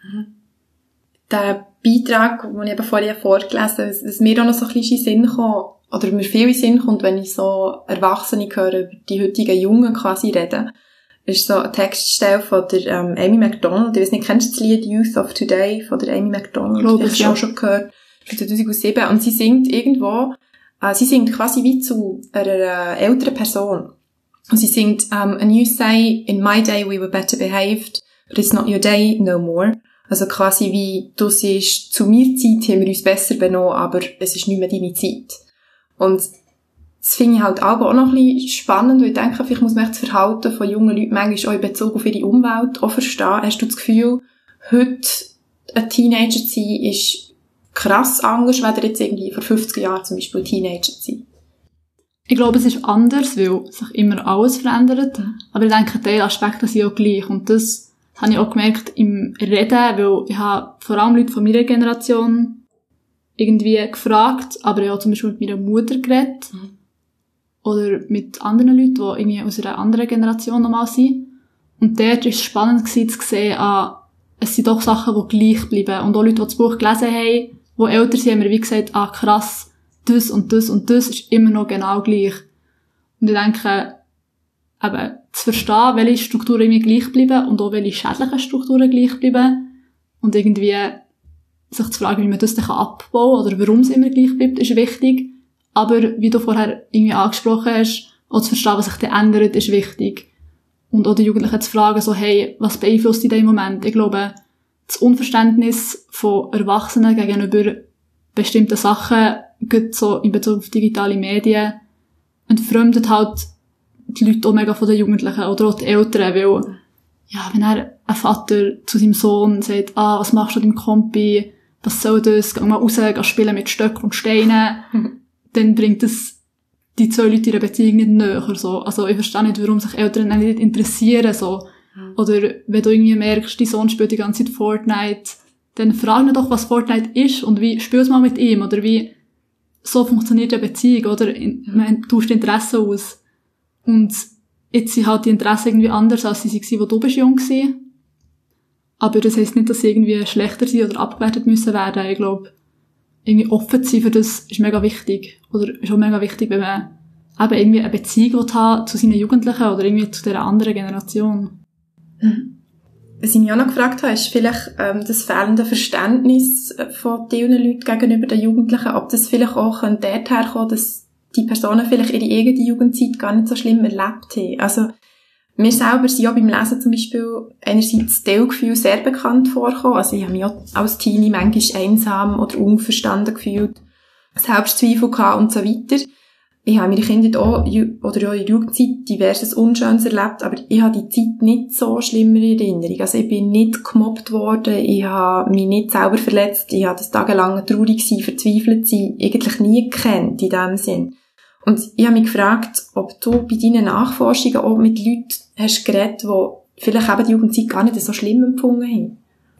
Der Beitrag, den ich eben vorhin vorgelesen habe, was mir auch noch so ein bisschen in den Sinn kommt, oder mir viel in den Sinn kommt, wenn ich so Erwachsene höre, über die heutigen Jungen quasi reden, ist so eine Textstelle von der Amy Macdonald. Ich weiss nicht, kennst du das Lied Youth of Today von der Amy Macdonald?
Ich glaube,
das hast du auch schon gehört. 2007. Und sie singt irgendwo, sie singt quasi wie zu einer älteren Person. Und sie singt, and you say, in my day we were better behaved, but it's not your day no more. Also quasi wie, du siehst, zu meiner Zeit haben wir uns besser benommen, aber es ist nicht mehr deine Zeit. Und das finde ich halt auch noch ein bisschen spannend, weil ich denke, vielleicht muss man das Verhalten von jungen Leuten manchmal auch in Bezug auf ihre Umwelt auch verstehen. Hast du das Gefühl, heute ein Teenager zu sein, ist krass anders, als jetzt irgendwie vor 50 Jahren zum Beispiel ein Teenager zu sein?
Ich glaube, es ist anders, weil sich immer alles verändert. Aber ich denke, Teilaspekte sind auch gleich. Und das habe ich auch gemerkt im Reden, weil ich habe vor allem Leute von meiner Generation irgendwie gefragt, aber ich habe zum Beispiel mit meiner Mutter geredet. Oder mit anderen Leuten, die irgendwie aus einer anderen Generation nochmal sind. Und dort war es spannend zu sehen, es sind doch Sachen, die gleich bleiben. Und auch Leute, die das Buch gelesen haben, die älter sind, haben mir wie gesagt, krass, das und das und das ist immer noch genau gleich. Und ich denke, eben, zu verstehen, welche Strukturen irgendwie gleich bleiben und auch welche schädlichen Strukturen gleich bleiben. Und irgendwie sich zu fragen, wie man das dann abbauen kann oder warum es immer gleich bleibt, ist wichtig. Aber wie du vorher irgendwie angesprochen hast, auch zu verstehen, was sich dann ändert, ist wichtig. Und auch die Jugendlichen zu fragen, so, hey, was beeinflusst dich in diesem Moment? Ich glaube, das Unverständnis von Erwachsenen gegenüber bestimmten Sachen, gerade so in Bezug auf digitale Medien, entfremdet halt die Leute auch mega von den Jugendlichen oder auch die Eltern, weil, ja, wenn ein Vater zu seinem Sohn sagt, was machst du mit dem Kompi? Was soll das? Geh mal raus, geh spielen mit Stöcken und Steinen. Dann bringt das die zwei Leute in einer Beziehung nicht näher, so. Also, ich verstehe nicht, warum sich Eltern nicht interessieren, so. Oder, wenn du irgendwie merkst, dein Sohn spielt die ganze Zeit Fortnite, dann frag ihn doch, was Fortnite ist und wie, spiel's mal mit ihm, oder wie, so funktioniert eine Beziehung, oder, man tauscht Interessen aus. Und jetzt sind halt die Interessen irgendwie anders, als sie waren, wo du bist jung warst. Aber das heisst nicht, dass sie irgendwie schlechter sind oder abgewertet müssen werden. Ich glaube, irgendwie offen zu sein für das ist mega wichtig. Oder ist auch mega wichtig, wenn man eben irgendwie eine Beziehung haben zu seinen Jugendlichen oder irgendwie zu dieser anderen Generation.
Was ich mich auch noch gefragt habe, ist vielleicht das fehlende Verständnis von diesen Leuten gegenüber den Jugendlichen, ob das vielleicht auch dort herkommen, dass die Personen vielleicht ihre eigene Jugendzeit gar nicht so schlimm erlebt haben. Also, wir selber sind ja beim Lesen zum Beispiel einerseits das Teilgefühl sehr bekannt vorgekommen. Also, ich habe mich auch als Teenie manchmal einsam oder unverstanden gefühlt, Selbstzweifel gehabt und so weiter. Ich habe meine Kinder auch, oder auch in der Jugendzeit diverses Unschönes erlebt, aber ich habe die Zeit nicht so schlimm in Erinnerung. Also, ich bin nicht gemobbt worden, ich habe mich nicht selber verletzt, ich habe das tagelang traurig sein, verzweifelt sein, eigentlich nie gekannt in dem Sinn. Und ich habe mich gefragt, ob du bei deinen Nachforschungen auch mit Leuten hast geredet, die vielleicht eben die Jugendzeit gar nicht so schlimm empfunden haben.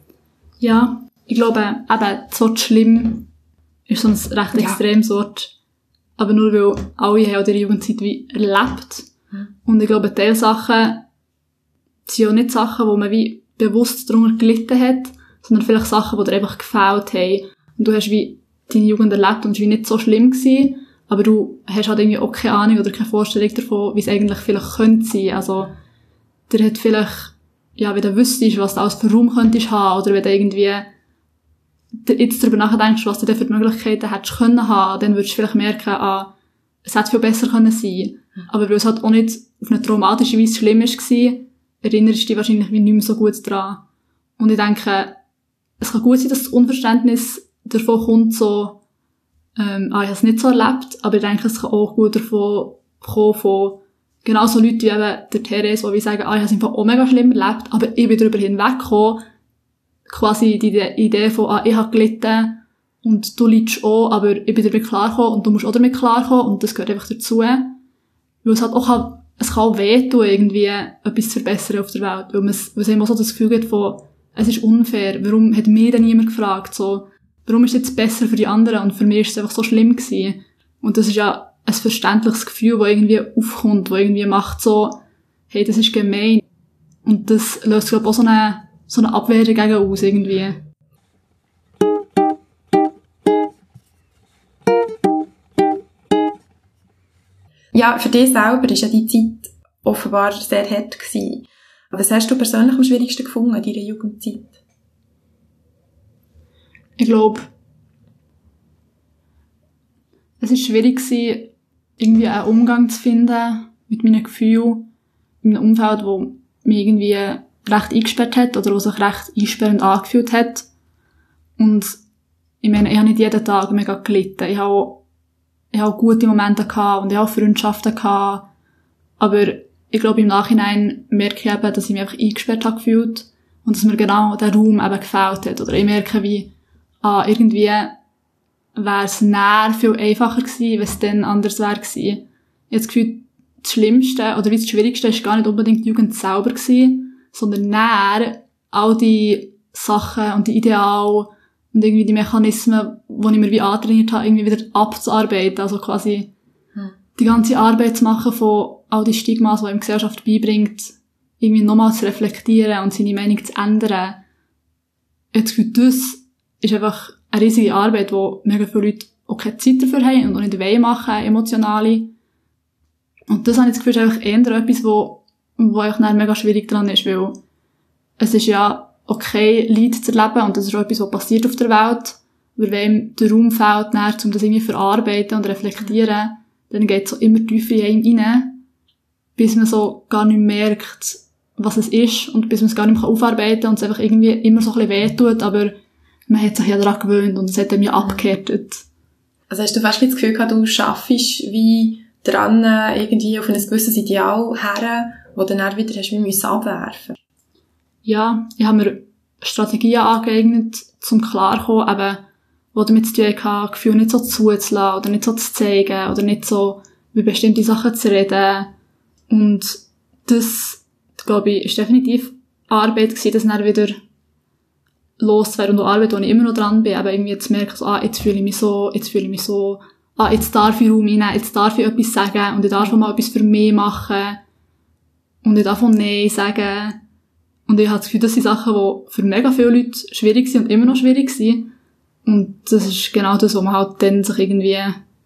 Ja, ich glaube, eben, so schlimm ist so ein recht extremes Wort. Aber nur weil alle haben ihre Jugendzeit wie erlebt. Und ich glaube, diese Sachen sind ja nicht Sachen, wo man wie bewusst darunter gelitten hat, sondern vielleicht Sachen, die dir einfach gefällt haben. Und du hast wie deine Jugend erlebt und es war wie nicht so schlimm gewesen, aber du hast halt irgendwie auch keine Ahnung oder keine Vorstellung davon, wie es eigentlich vielleicht könnte sein. Also, der hat vielleicht, ja, wenn du wüsstest, was du alles für Raum könntest haben, oder wenn du irgendwie jetzt darüber nachdenkst, was du denn für die Möglichkeiten hättest können haben, dann würdest du vielleicht merken, es hätte viel besser können sein. Aber weil es halt auch nicht auf eine traumatische Weise schlimm war, erinnerst du dich wahrscheinlich wie nicht mehr so gut dran. Und ich denke, es kann gut sein, dass das Unverständnis davon kommt, so, ich habe es nicht so erlebt, aber ich denke, es kann auch gut davon kommen, von genauso Leuten wie eben der Therese, die sagen, ich habe es einfach auch mega schlimm erlebt, aber ich bin darüber hinweggekommen, quasi die Idee von, ich habe gelitten und du leidest auch, aber ich bin damit klargekommen und du musst auch damit klarkommen und das gehört einfach dazu. Weil es halt auch es kann auch wehtun, irgendwie etwas zu verbessern auf der Welt, weil es immer so das Gefühl gibt von, es ist unfair, warum hat mich denn niemand gefragt, so, warum ist es jetzt besser für die anderen und für mich ist es einfach so schlimm gewesen. Und das ist ja ein verständliches Gefühl, das irgendwie aufkommt, das irgendwie macht so, hey, das ist gemein. Und das löst, glaube ich, auch so eine Abwehr dagegen aus, irgendwie.
Ja, für dich selber war ja die Zeit offenbar sehr hart gewesen. Was hast du persönlich am schwierigsten gefunden in deiner Jugendzeit?
Ich glaube, es war schwierig gewesen, irgendwie einen Umgang zu finden mit meinen Gefühlen in einem Umfeld, das mich irgendwie recht eingesperrt hat oder was sich recht einsperrend angefühlt hat. Und ich meine, ich habe nicht jeden Tag mega gelitten. Ich habe auch gute Momente gehabt und ich habe auch Freundschaften gehabt. Aber ich glaube, im Nachhinein merke ich eben, dass ich mich einfach eingesperrt habe gefühlt und dass mir genau der Raum eben gefehlt hat. Oder ich merke, wie, irgendwie wäre es näher viel einfacher gewesen, wenn es dann anders wäre gewesen. Ich habe das Gefühl, das Schlimmste oder das Schwierigste war gar nicht unbedingt die Jugend selber gewesen, sondern näher all die Sachen und die Ideale und irgendwie die Mechanismen, die ich mir wie antrainiert habe, irgendwie wieder abzuarbeiten. Also quasi die ganze Arbeit zu machen von all die Stigmas, die ihm die Gesellschaft beibringt, irgendwie nochmal zu reflektieren und seine Meinung zu ändern. Ich habe das Gefühl, das ist einfach eine riesige Arbeit, wo mega viele Leute auch keine Zeit dafür haben und auch nicht wollen machen, emotionale. Und das habe ich das Gefühl, ist einfach eher etwas, wo einfach dann mega schwierig dran ist, weil es ist ja okay, Leid zu erleben und das ist auch etwas, was passiert auf der Welt. Aber wenn ihm der Raum fehlt, dann, um das irgendwie zu verarbeiten und reflektieren, dann geht es so immer tiefer in ihm rein, bis man so gar nicht merkt, was es ist und bis man es gar nicht mehr aufarbeiten kann und es einfach irgendwie immer so ein bisschen wehtut, aber man hat sich ja daran gewöhnt und es hat ihm ja abgehärtet.
Also hast du fast das Gefühl gehabt, du schaffst wie dran irgendwie auf ein gewisses Ideal her, das dann auch wieder hast wie abwerfen?
Ja, ich habe mir Strategien angeeignet, zum klarkommen, eben, wo damit zu tun hatte, Gefühle nicht so zuzulassen oder nicht so zu zeigen oder nicht so über bestimmte Sachen zu reden. Und das, glaube ich, ist definitiv Arbeit gewesen, das dann wieder loszuwerden und auch Arbeit, wo ich immer noch dran bin, aber irgendwie zu merken, so, jetzt fühle ich mich so, jetzt darf ich Raum rein, jetzt darf ich etwas sagen und ich darf auch mal etwas für mich machen und ich darf auch Nein sagen. Und ich habe das Gefühl, das sind Sachen, die für mega viele Leute schwierig sind und immer noch schwierig sind. Und das ist genau das, was man halt dann sich irgendwie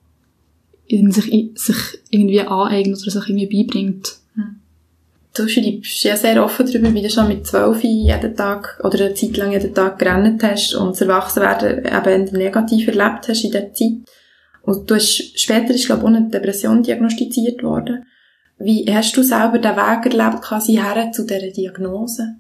aneignet oder sich irgendwie beibringt.
Du schreibst ja sehr offen darüber, wie du schon mit 12 jeden Tag oder eine Zeit lang jeden Tag gerannt hast und das Erwachsenwerden eben negativ erlebt hast in dieser Zeit. Und später ist, glaube ich, auch eine Depression diagnostiziert worden. Wie hast du selber den Weg erlebt, quasi her zu dieser Diagnose?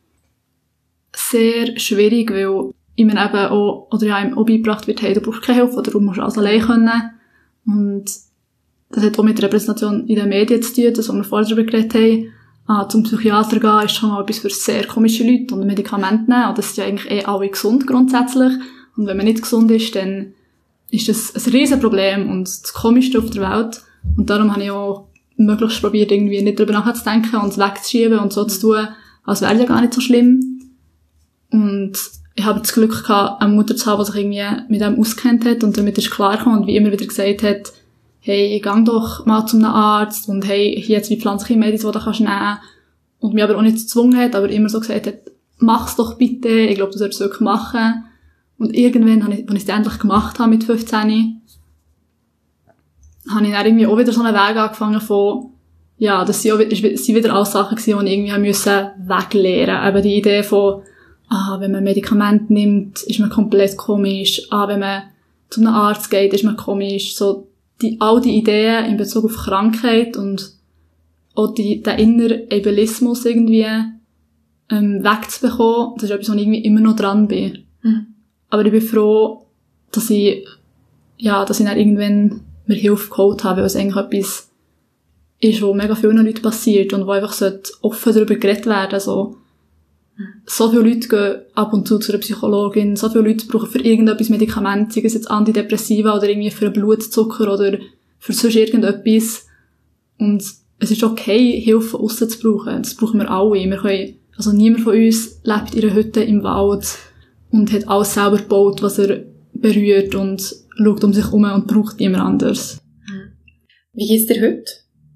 Sehr schwierig, weil ich mir eben auch, oder ja, ihm auch beigebracht wird, hey, du brauchst keine Hilfe, oder du musst alles allein können. Und das hat auch mit der Repräsentation in den Medien zu tun, das, was wir vorher darüber geredet haben. Zum Psychiater gehen ist schon mal etwas für sehr komische Leute und Medikamente nehmen. Und das sind ja eigentlich alle gesund grundsätzlich. Und wenn man nicht gesund ist, dann ist das ein Riesenproblem und das Komischste auf der Welt. Und darum habe ich auch möglichst probiert, irgendwie nicht darüber nachzudenken und es wegzuschieben und so zu tun, als wäre es ja gar nicht so schlimm. Und ich habe das Glück gehabt, eine Mutter zu haben, die sich irgendwie mit dem auskennt hat und damit ist klargekommen und wie immer wieder gesagt hat, hey, geh doch mal zu einem Arzt und hey, hier jetzt wie pflanzliche Medizin, die du nehmen kannst. Und mich aber auch nicht gezwungen hat, aber immer so gesagt hat, mach's doch bitte, ich glaube, du solltest es wirklich machen. Und irgendwann, als ich es endlich gemacht habe mit 15, habe ich dann irgendwie auch wieder so einen Weg angefangen von, ja, das sind wieder alles Sachen gewesen, die ich irgendwie weglernen musste. Eben die Idee von, wenn man Medikamente nimmt, ist man komplett komisch. Wenn man zu einem Arzt geht, ist man komisch. So, all die Ideen in Bezug auf Krankheit und auch den inneren Ableismus irgendwie, wegzubekommen, das ist etwas, wo ich irgendwie immer noch dran bin. Mhm. Aber ich bin froh, dass ich dann irgendwann mir Hilfe geholt habe, weil es eigentlich etwas ist, was mega vielen Leuten passiert und wo einfach offen darüber geredet werden, so. So viele Leute gehen ab und zu einer Psychologin, so viele Leute brauchen für irgendetwas Medikamente, sei es jetzt Antidepressiva oder irgendwie für einen Blutzucker oder für sonst irgendetwas. Und es ist okay, Hilfe von aussen zu brauchen. Das brauchen wir alle. Also niemand von uns lebt in einer Hütte im Wald und hat alles selber gebaut, was er berührt und schaut um sich herum und braucht niemand anders.
Wie geht's dir heute?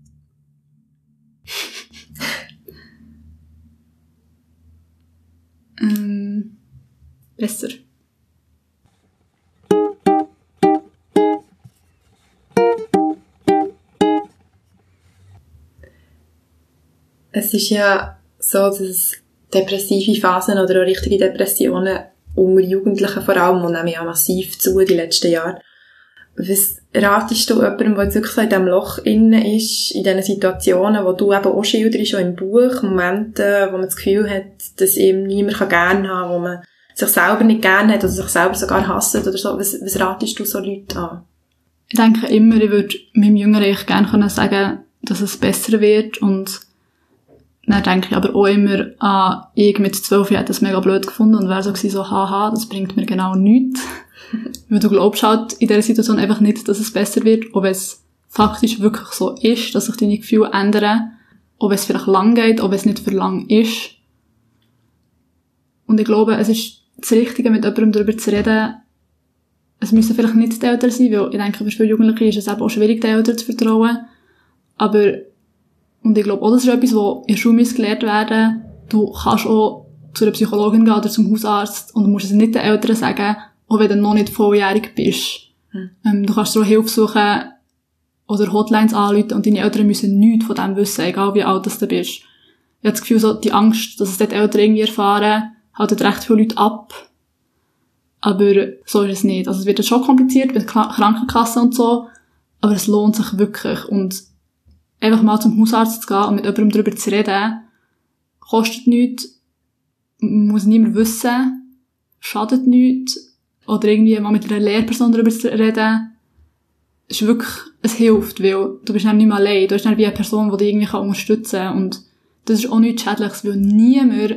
Besser.
Es ist ja so, dass depressive Phasen oder auch richtige Depressionen unter Jugendlichen vor allem, und nehmen ja massiv zu die letzten Jahre. Was ratest du jemandem, der jetzt wirklich so in diesem Loch innen ist, in diesen Situationen, wo du eben auch schilderst, schon im Buch, Momente, wo man das Gefühl hat, dass ihm niemand gerne haben kann, wo man sich selber nicht gerne hat oder sich selber sogar hasst oder so. Was ratest du so Leuten an?
Ich denke immer, ich würde meinem jüngeren Ich gerne sagen, dass es besser wird, und dann denke ich aber auch immer an, ich mit 12 hätte das mega blöd gefunden und wäre so gewesen, so, haha, das bringt mir genau nichts. Weil du glaubst halt in dieser Situation einfach nicht, dass es besser wird, auch wenn es faktisch wirklich so ist, dass sich deine Gefühle ändern, auch wenn es vielleicht lang geht, auch wenn es nicht für lang ist. Und ich glaube, es ist das Richtige, mit jemandem darüber zu reden. Es müssen vielleicht nicht die Eltern sein, weil ich denke, für viele Jugendliche ist es eben auch schwierig, den Eltern zu vertrauen. Und ich glaube auch, das ist etwas, was in der Schule gelehrt werden. Du kannst auch zu einer Psychologin gehen oder zum Hausarzt und du musst es nicht den Eltern sagen, auch wenn du noch nicht volljährig bist. Du kannst so Hilfe suchen oder Hotlines anrufen und deine Eltern müssen nichts von dem wissen, egal wie alt du bist. Ich habe das Gefühl, so die Angst, dass es dort Eltern irgendwie erfahren, halten recht viele Leute ab. Aber so ist es nicht. Also es wird jetzt schon kompliziert mit Krankenkassen und so, aber es lohnt sich wirklich. Und einfach mal zum Hausarzt zu gehen und mit jemandem darüber zu reden, kostet nichts, muss niemand wissen, schadet nichts. Oder irgendwie mal mit einer Lehrperson darüber zu reden, ist wirklich, es hilft, weil du bist dann nicht mehr allein. Du bist dann wie eine Person, die dich irgendwie unterstützen kann. Und das ist auch nichts Schädliches, weil niemand,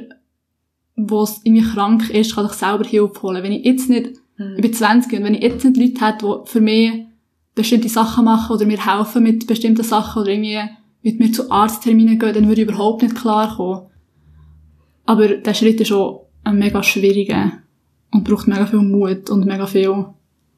der irgendwie krank ist, kann sich selber Hilfe holen. Wenn ich jetzt nicht, ich bin 20 und wenn ich jetzt nicht Leute hätte, die für mich bestimmte Sachen machen oder mir helfen mit bestimmten Sachen oder irgendwie mit mir zu Arztterminen gehen, dann würde ich überhaupt nicht klarkommen. Aber der Schritt ist auch ein mega schwieriger. Und braucht mega viel Mut und mega viel,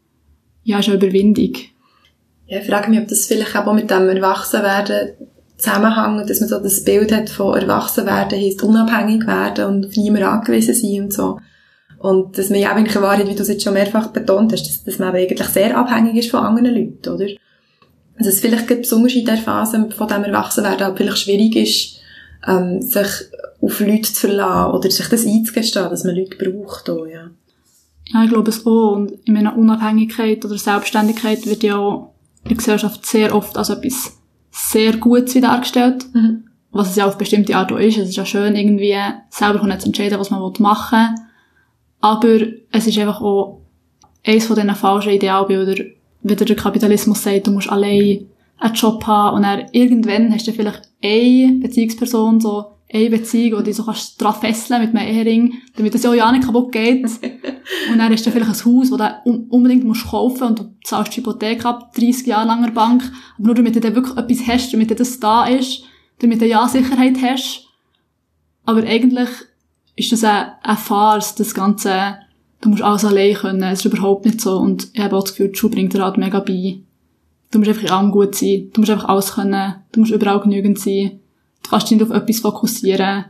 ja, schon Überwindung.
Ja, ich frage mich, ob das vielleicht auch mit dem Erwachsenwerden zusammenhängt, dass man so das Bild hat von Erwachsenwerden heisst unabhängig werden und auf niemanden angewiesen sein und so. Und dass man ja eigentlich in Wahrheit, wie du es jetzt schon mehrfach betont hast, dass man eigentlich sehr abhängig ist von anderen Leuten, oder? Also es vielleicht besonders in der Phase von dem Erwachsenwerden auch vielleicht schwierig ist, sich auf Leute zu verlassen oder sich das einzugestehen, dass man Leute braucht auch, ja.
Ja, ich glaube es auch. Und in meiner Unabhängigkeit oder Selbstständigkeit wird ja auch in der Gesellschaft sehr oft als etwas sehr Gutes dargestellt. Was es ja auf bestimmte Art auch ist. Es ist ja schön, irgendwie selber zu entscheiden, was man machen will. Aber es ist einfach auch eines von diesen falschen Idealbildern, wie der Kapitalismus sagt, du musst allein einen Job haben und dann irgendwann hast du vielleicht eine Beziehungsperson, so eine Beziehung, wo du so kannst dran fesseln mit einem Ehering, damit das ja nicht kaputt geht. Und dann hast du vielleicht ein Haus, das du unbedingt musst kaufen und du zahlst die Hypothek ab, 30 Jahre lang an der Bank, aber nur damit du dann wirklich etwas hast, damit das da ist, damit du ja Sicherheit hast. Aber eigentlich ist das eine Farce, das Ganze, du musst alles allein können, es ist überhaupt nicht so. Und ich habe auch das Gefühl, die Schule bringt dir halt mega bei. Du musst einfach in allem gut sein, du musst einfach alles können, du musst überall genügend sein. Du kannst dich nicht auf etwas fokussieren.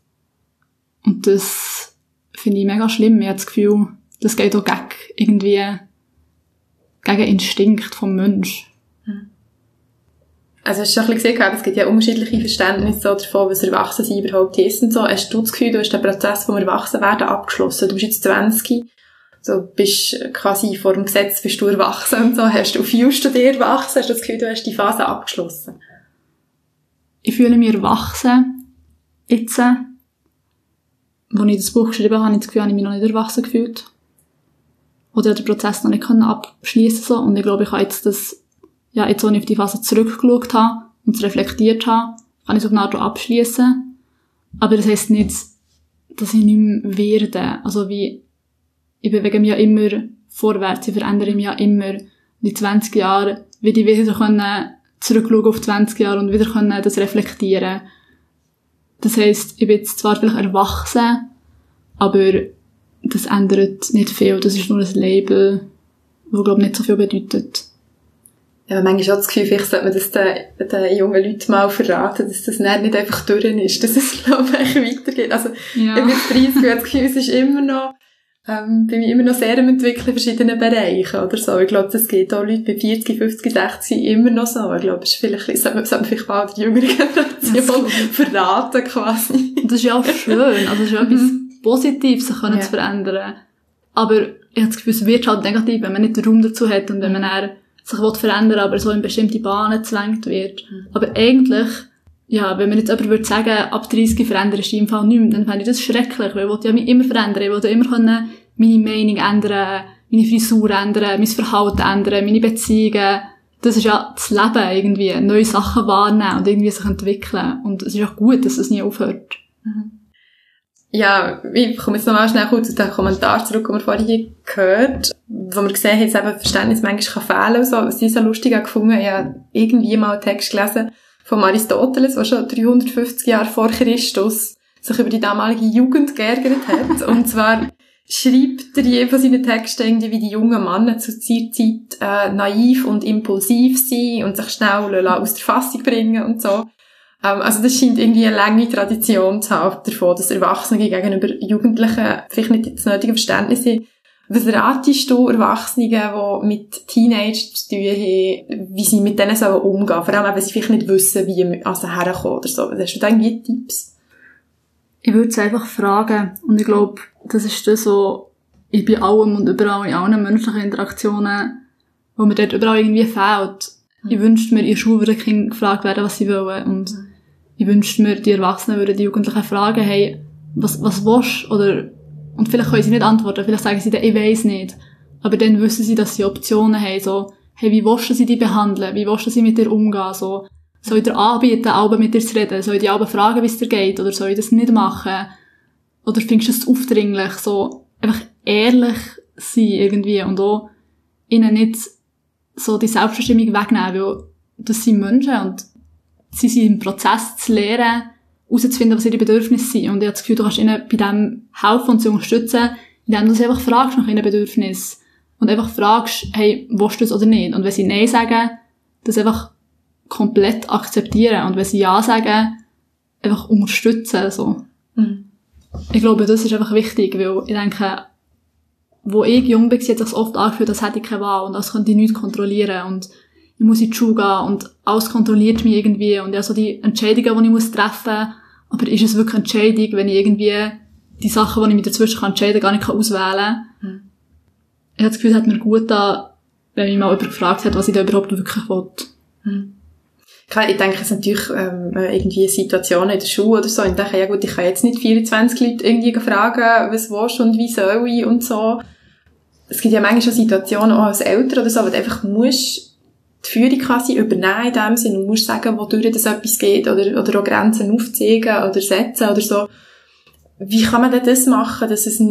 Und das finde ich mega schlimm. Ich habe das Gefühl, das geht auch gegen Instinkt vom Mensch.
Also hast du schon ein bisschen gesehen, es gibt ja unterschiedliche Verständnisse davon, was Erwachsensein überhaupt ist und so. Hast du das Gefühl, du hast den Prozess vom Erwachsenwerden abgeschlossen? Du bist jetzt 20, so bist quasi vor dem Gesetz, bist du erwachsen und so. Fühlst du dich erwachsen? Hast du das Gefühl, du hast die Phase abgeschlossen?
Ich fühle mich erwachsen. Jetzt, als ich das Buch geschrieben habe, habe ich das Gefühl, habe ich mich noch nicht erwachsen gefühlt. Oder den Prozess noch nicht abschliessen so. Und ich glaube, ich habe jetzt das, ja, jetzt, als ich auf die Phase zurückgeschaut habe und es reflektiert habe, kann ich es auf eine Art abschliessen. Aber das heisst nicht, dass ich nicht mehr werde. Also wie, ich bewege mich ja immer vorwärts, ich verändere mich ja immer. Und in 20 Jahren werde ich wieder zurückschauen auf 20 Jahre und wieder das reflektieren. Das heisst, ich bin jetzt zwar vielleicht erwachsen, aber das ändert nicht viel. Das ist nur ein Label, das, glaube ich, nicht so viel bedeutet.
Ja, manchmal auch das Gefühl, vielleicht sollte man das den jungen Leuten mal verraten, dass das nicht einfach durch ist, dass es, glaube ich, weitergeht. Also, ja. Ich bin 30 und habe das Gefühl, es ist immer noch, bin ich immer noch sehr am Entwickeln in verschiedenen Bereichen oder so. Ich glaube, das geht auch Leute bei 40, 50, 60 immer noch so. Ich glaube, es ist vielleicht, sollte man vielleicht mal die jüngere Generation verraten, quasi.
Und das ist ja auch schön. Also, es ist ja etwas Positives, sich zu verändern. Aber ich habe das Gefühl, es wird halt negativ, wenn man nicht den Raum dazu hat und wenn man dann sich verändern will, aber so in bestimmte Bahnen zwängt wird. Aber eigentlich, ja, wenn man jetzt jemand würde sagen, ab 30 veränderst du im Fall nichts, dann fände ich das schrecklich, weil ich will ja mich immer verändern, ich will ja immer meine Meinung ändern, meine Frisur ändern, mein Verhalten ändern, meine Beziehungen. Das ist ja das Leben irgendwie, neue Sachen wahrnehmen und irgendwie sich entwickeln. Und es ist auch gut, dass es nie aufhört.
Ja, ich komme jetzt nochmal schnell kurz auf den Kommentar zurück, den wir vorhin gehört, wo wir gesehen haben, dass eben Verständnis manchmal fehlen kann. So, was ich so lustig gefunden habe, ich habe irgendwie mal einen Text gelesen von Aristoteles, der schon 350 Jahre vor Christus sich über die damalige Jugend geärgert hat. Und zwar schreibt er in jedem von seinen Texten irgendwie, wie die jungen Männer zur Zeit naiv und impulsiv sind und sich schnell aus der Fassung bringen und so. Also das scheint irgendwie eine lange Tradition zu haben davon, dass Erwachsene gegenüber Jugendlichen vielleicht nicht das nötige Verständnis haben. Was ratest du Erwachsenen, die mit Teenagern zu tun haben, wie sie mit denen umgehen sollen? Vor allem, wenn sie vielleicht nicht wissen, wie herkommen oder so. Hast du da irgendwie Tipps?
Ich würde es einfach fragen. Und ich glaube, das ist das so, ich bei allem und überall in allen menschlichen Interaktionen, wo mir dort überall irgendwie fehlt. Ich wünschte mir, in der Schule würden Kinder gefragt werden, was sie wollen. Und ich wünschte mir, die Erwachsenen würden die Jugendlichen fragen, hey, was willst du? Oder, und vielleicht können sie nicht antworten, vielleicht sagen sie dann, ich weiss nicht. Aber dann wissen sie, dass sie Optionen haben, so, hey, wie willst du sie behandeln? Wie willst du sie mit dir umgehen? So, soll ich dir anbieten, Alben mit dir zu reden? Soll ich die Alben fragen, wie es dir geht? Oder soll ich das nicht machen? Oder findest du es aufdringlich? So, einfach ehrlich sein irgendwie und auch ihnen nicht so die Selbstbestimmung wegnehmen, weil das sind Menschen und sie sind im Prozess zu lernen, herauszufinden, was ihre Bedürfnisse sind. Und ich habe das Gefühl, du kannst ihnen bei dem helfen und sie unterstützen, indem du sie einfach fragst nach ihren Bedürfnissen. Und einfach fragst, hey, willst du das oder nicht? Und wenn sie Nein sagen, das einfach komplett akzeptieren. Und wenn sie Ja sagen, einfach unterstützen, so. Ich glaube, das ist einfach wichtig, weil ich denke, wo ich jung bin, hat sich oft angefühlt, als hätte ich keine Wahl und als könnte ich nichts kontrollieren und ich muss in die Schule gehen und alles kontrolliert mich irgendwie und ja, so die Entscheidungen, die ich treffen muss, aber ist es wirklich eine Entscheidung, wenn ich irgendwie die Sachen, die ich mir dazwischen entscheiden kann, gar nicht auswählen kann? Ich habe das Gefühl, es hat mir gut getan, wenn mich mal jemand gefragt hat, was ich da überhaupt wirklich will.
Ich denke, es sind natürlich irgendwie Situationen in der Schule oder so, und ich denke, ja gut, ich kann jetzt nicht 24 Leute irgendwie fragen, was willst du und wie soll ich und so. Es gibt ja manchmal schon Situationen, auch als Eltern oder so, wo du einfach musst die Führung quasi übernehmen in dem Sinne und musst sagen, wodurch das etwas geht oder auch Grenzen aufzeigen oder setzen oder so. Wie kann man denn das machen, dass es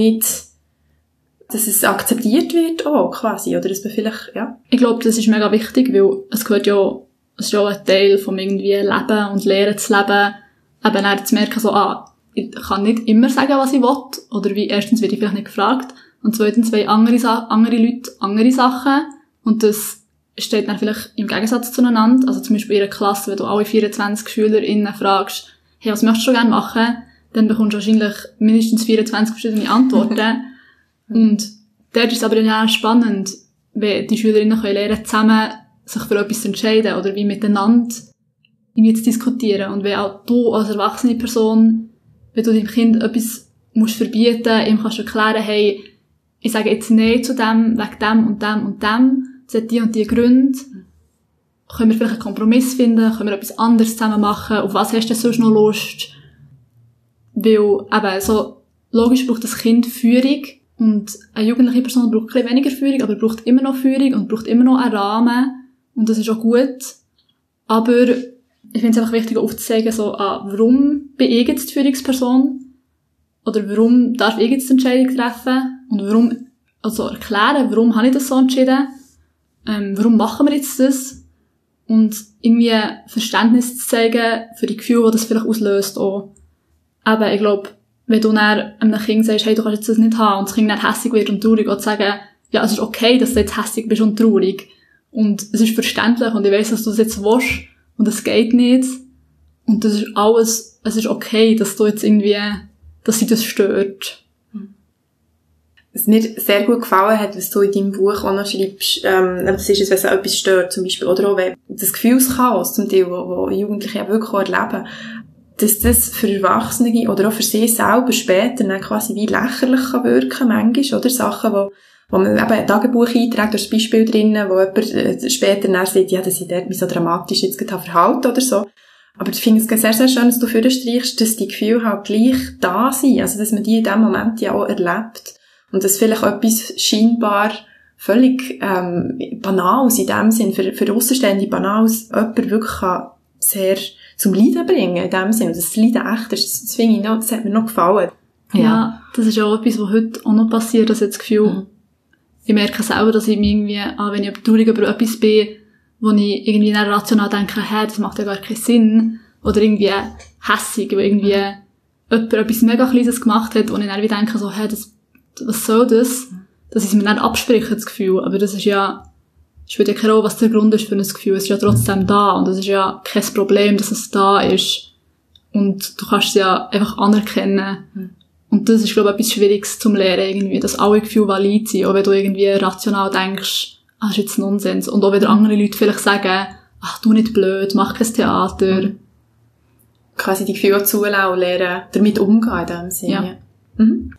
akzeptiert wird auch quasi, oder dass man vielleicht, ja.
Ich glaube, das ist mega wichtig, weil es gehört ja, es ist ja auch ein Teil vom irgendwie Leben und Lehren zu leben, eben dann zu merken, so, ich kann nicht immer sagen, was ich will, oder wie, erstens werde ich vielleicht nicht gefragt, und zweitens wollen andere Leute andere Sachen, und das steht dann vielleicht im Gegensatz zueinander, also zum Beispiel in einer Klasse, wenn du alle 24 SchülerInnen fragst, hey, was möchtest du gerne machen, dann bekommst du wahrscheinlich mindestens 24 verschiedene Antworten, und dort ist es aber ja spannend, wenn die SchülerInnen können lernen, zusammen sich für etwas zu entscheiden oder wie miteinander irgendwie zu diskutieren. Und wenn auch du als erwachsene Person, wenn du deinem Kind etwas musst verbieten, ihm kannst du erklären, hey, ich sage jetzt Nein zu dem, wegen dem und dem und dem, das hat die und die Gründe, können wir vielleicht einen Kompromiss finden, können wir etwas anderes zusammen machen, auf was hast du sonst noch Lust? Weil eben so, logisch braucht das Kind Führung und eine jugendliche Person braucht ein bisschen weniger Führung, aber braucht immer noch Führung und braucht immer noch einen Rahmen. Und das ist auch gut. Aber ich finde es einfach wichtig aufzuzeigen, so, warum bin ich jetzt die Führungsperson? oder warum darf ich jetzt die Entscheidung treffen und warum, also erklären, warum habe ich das so entschieden, warum machen wir jetzt das und irgendwie Verständnis zu zeigen für die Gefühle, die das vielleicht auslöst auch. Aber ich glaube, wenn du dann einem Kind sagst, hey, du kannst jetzt das nicht haben und das Kind dann hässig wird und traurig, und sagen, ja, es ist okay, dass du jetzt hässig bist und traurig und es ist verständlich und ich weiss, dass du das jetzt willst und es geht nicht und das ist alles, es ist okay, dass du jetzt irgendwie, dass sie das stört.
Was mir sehr gut gefallen hat, was du in deinem Buch auch noch schreibst, das ist es, wenn so etwas stört, zum Beispiel, oder auch wenn das Gefühlschaos zum Teil, wo Jugendliche ja wirklich auch erleben, dass das für Erwachsene oder auch für sie selber später dann quasi wie lächerlich kann wirken, manchmal, oder? Sachen, wo man eben ein Tagebuch einträgt, da ist ein Beispiel drin, wo jemand später dann sagt, ja, dass ich dort mich so dramatisch jetzt gerade verhalten oder so. Aber ich finde es sehr, sehr schön, dass du vorstreichst, dass die Gefühle halt gleich da sind, also dass man die in dem Moment ja auch erlebt. Und dass vielleicht etwas scheinbar völlig Banales in dem Sinn, für Aussenstehende Banales, jemand wirklich kann sehr zum Leiden bringen, in dem Sinn. Und dass das Leiden echt ist, das finde ich noch, das hat mir noch gefallen.
Ja, das ist auch etwas, was heute auch noch passiert, dass ich das Gefühl, ich merke selber, dass ich mich irgendwie, wenn ich traurig über etwas bin, wo ich irgendwie dann rational denke, das macht ja gar keinen Sinn, oder irgendwie hässig, wo irgendwie jemand etwas mega Kleines gemacht hat, und ich dann wieder denke, so, was soll das? Dass ich es mir dann abspreche, das Gefühl. Aber das ist ja, spielt ja keine Rolle, was der Grund ist für ein Gefühl. Es ist ja trotzdem da. Und es ist ja kein Problem, dass es da ist. Und du kannst es ja einfach anerkennen. Und das ist, glaube ich, etwas Schwieriges zum Lernen, irgendwie, dass alle Gefühle valid sind. Auch wenn du irgendwie rational denkst, das ist jetzt Nonsens. Und auch wenn andere Leute vielleicht sagen, ach, du nicht blöd, mach kein Theater.
Quasi die Gefühle zulassen und lernen, damit umgehen, in dem Sinne.
Ja.
Mhm.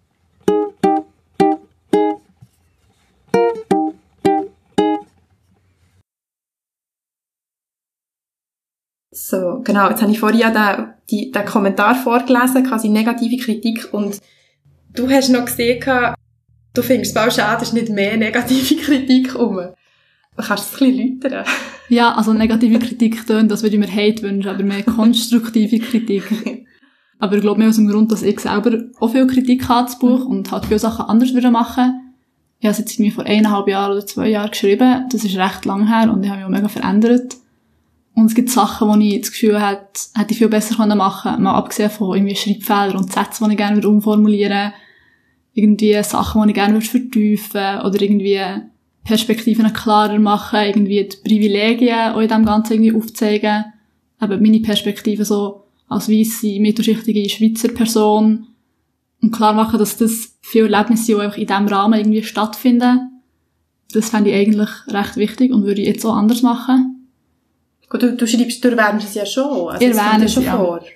So, genau, jetzt habe ich vorhin ja den Kommentar vorgelesen, quasi negative Kritik, und du hast noch gesehen, du findest es bald schade, es ist nicht mehr negative Kritik rum. Kannst du es ein bisschen erläutern?
Ja, also negative Kritik tönt, das würde ich mir Hate wünschen, aber mehr konstruktive Kritik. Aber ich glaube mehr aus dem Grund, dass ich selber auch viel Kritik habe, das Buch, und halt viele Sachen anders würde machen. Ich habe es jetzt irgendwie vor 1,5 Jahren oder 2 Jahren geschrieben, das ist recht lang her, und ich habe mich auch mega verändert. Und es gibt Sachen, wo ich das Gefühl hätte ich viel besser machen können. Mal abgesehen von irgendwie Schreibfehlern und Sätzen, die ich gerne umformulieren würde. Irgendwie Sachen, die ich gerne vertiefen würde. Oder irgendwie Perspektiven klarer machen. Irgendwie die Privilegien auch in dem Ganzen irgendwie aufzeigen. Aber meine Perspektive so als weisse, mittelschichtige Schweizer Person. Und klar machen, dass das viele Erlebnisse sind, die einfach in diesem Rahmen irgendwie stattfinden. Das fände ich eigentlich recht wichtig und würde ich jetzt auch anders machen.
Du schreibst, du erwähnst es ja schon. Also
Ich erwähne es
schon
ja.
vor.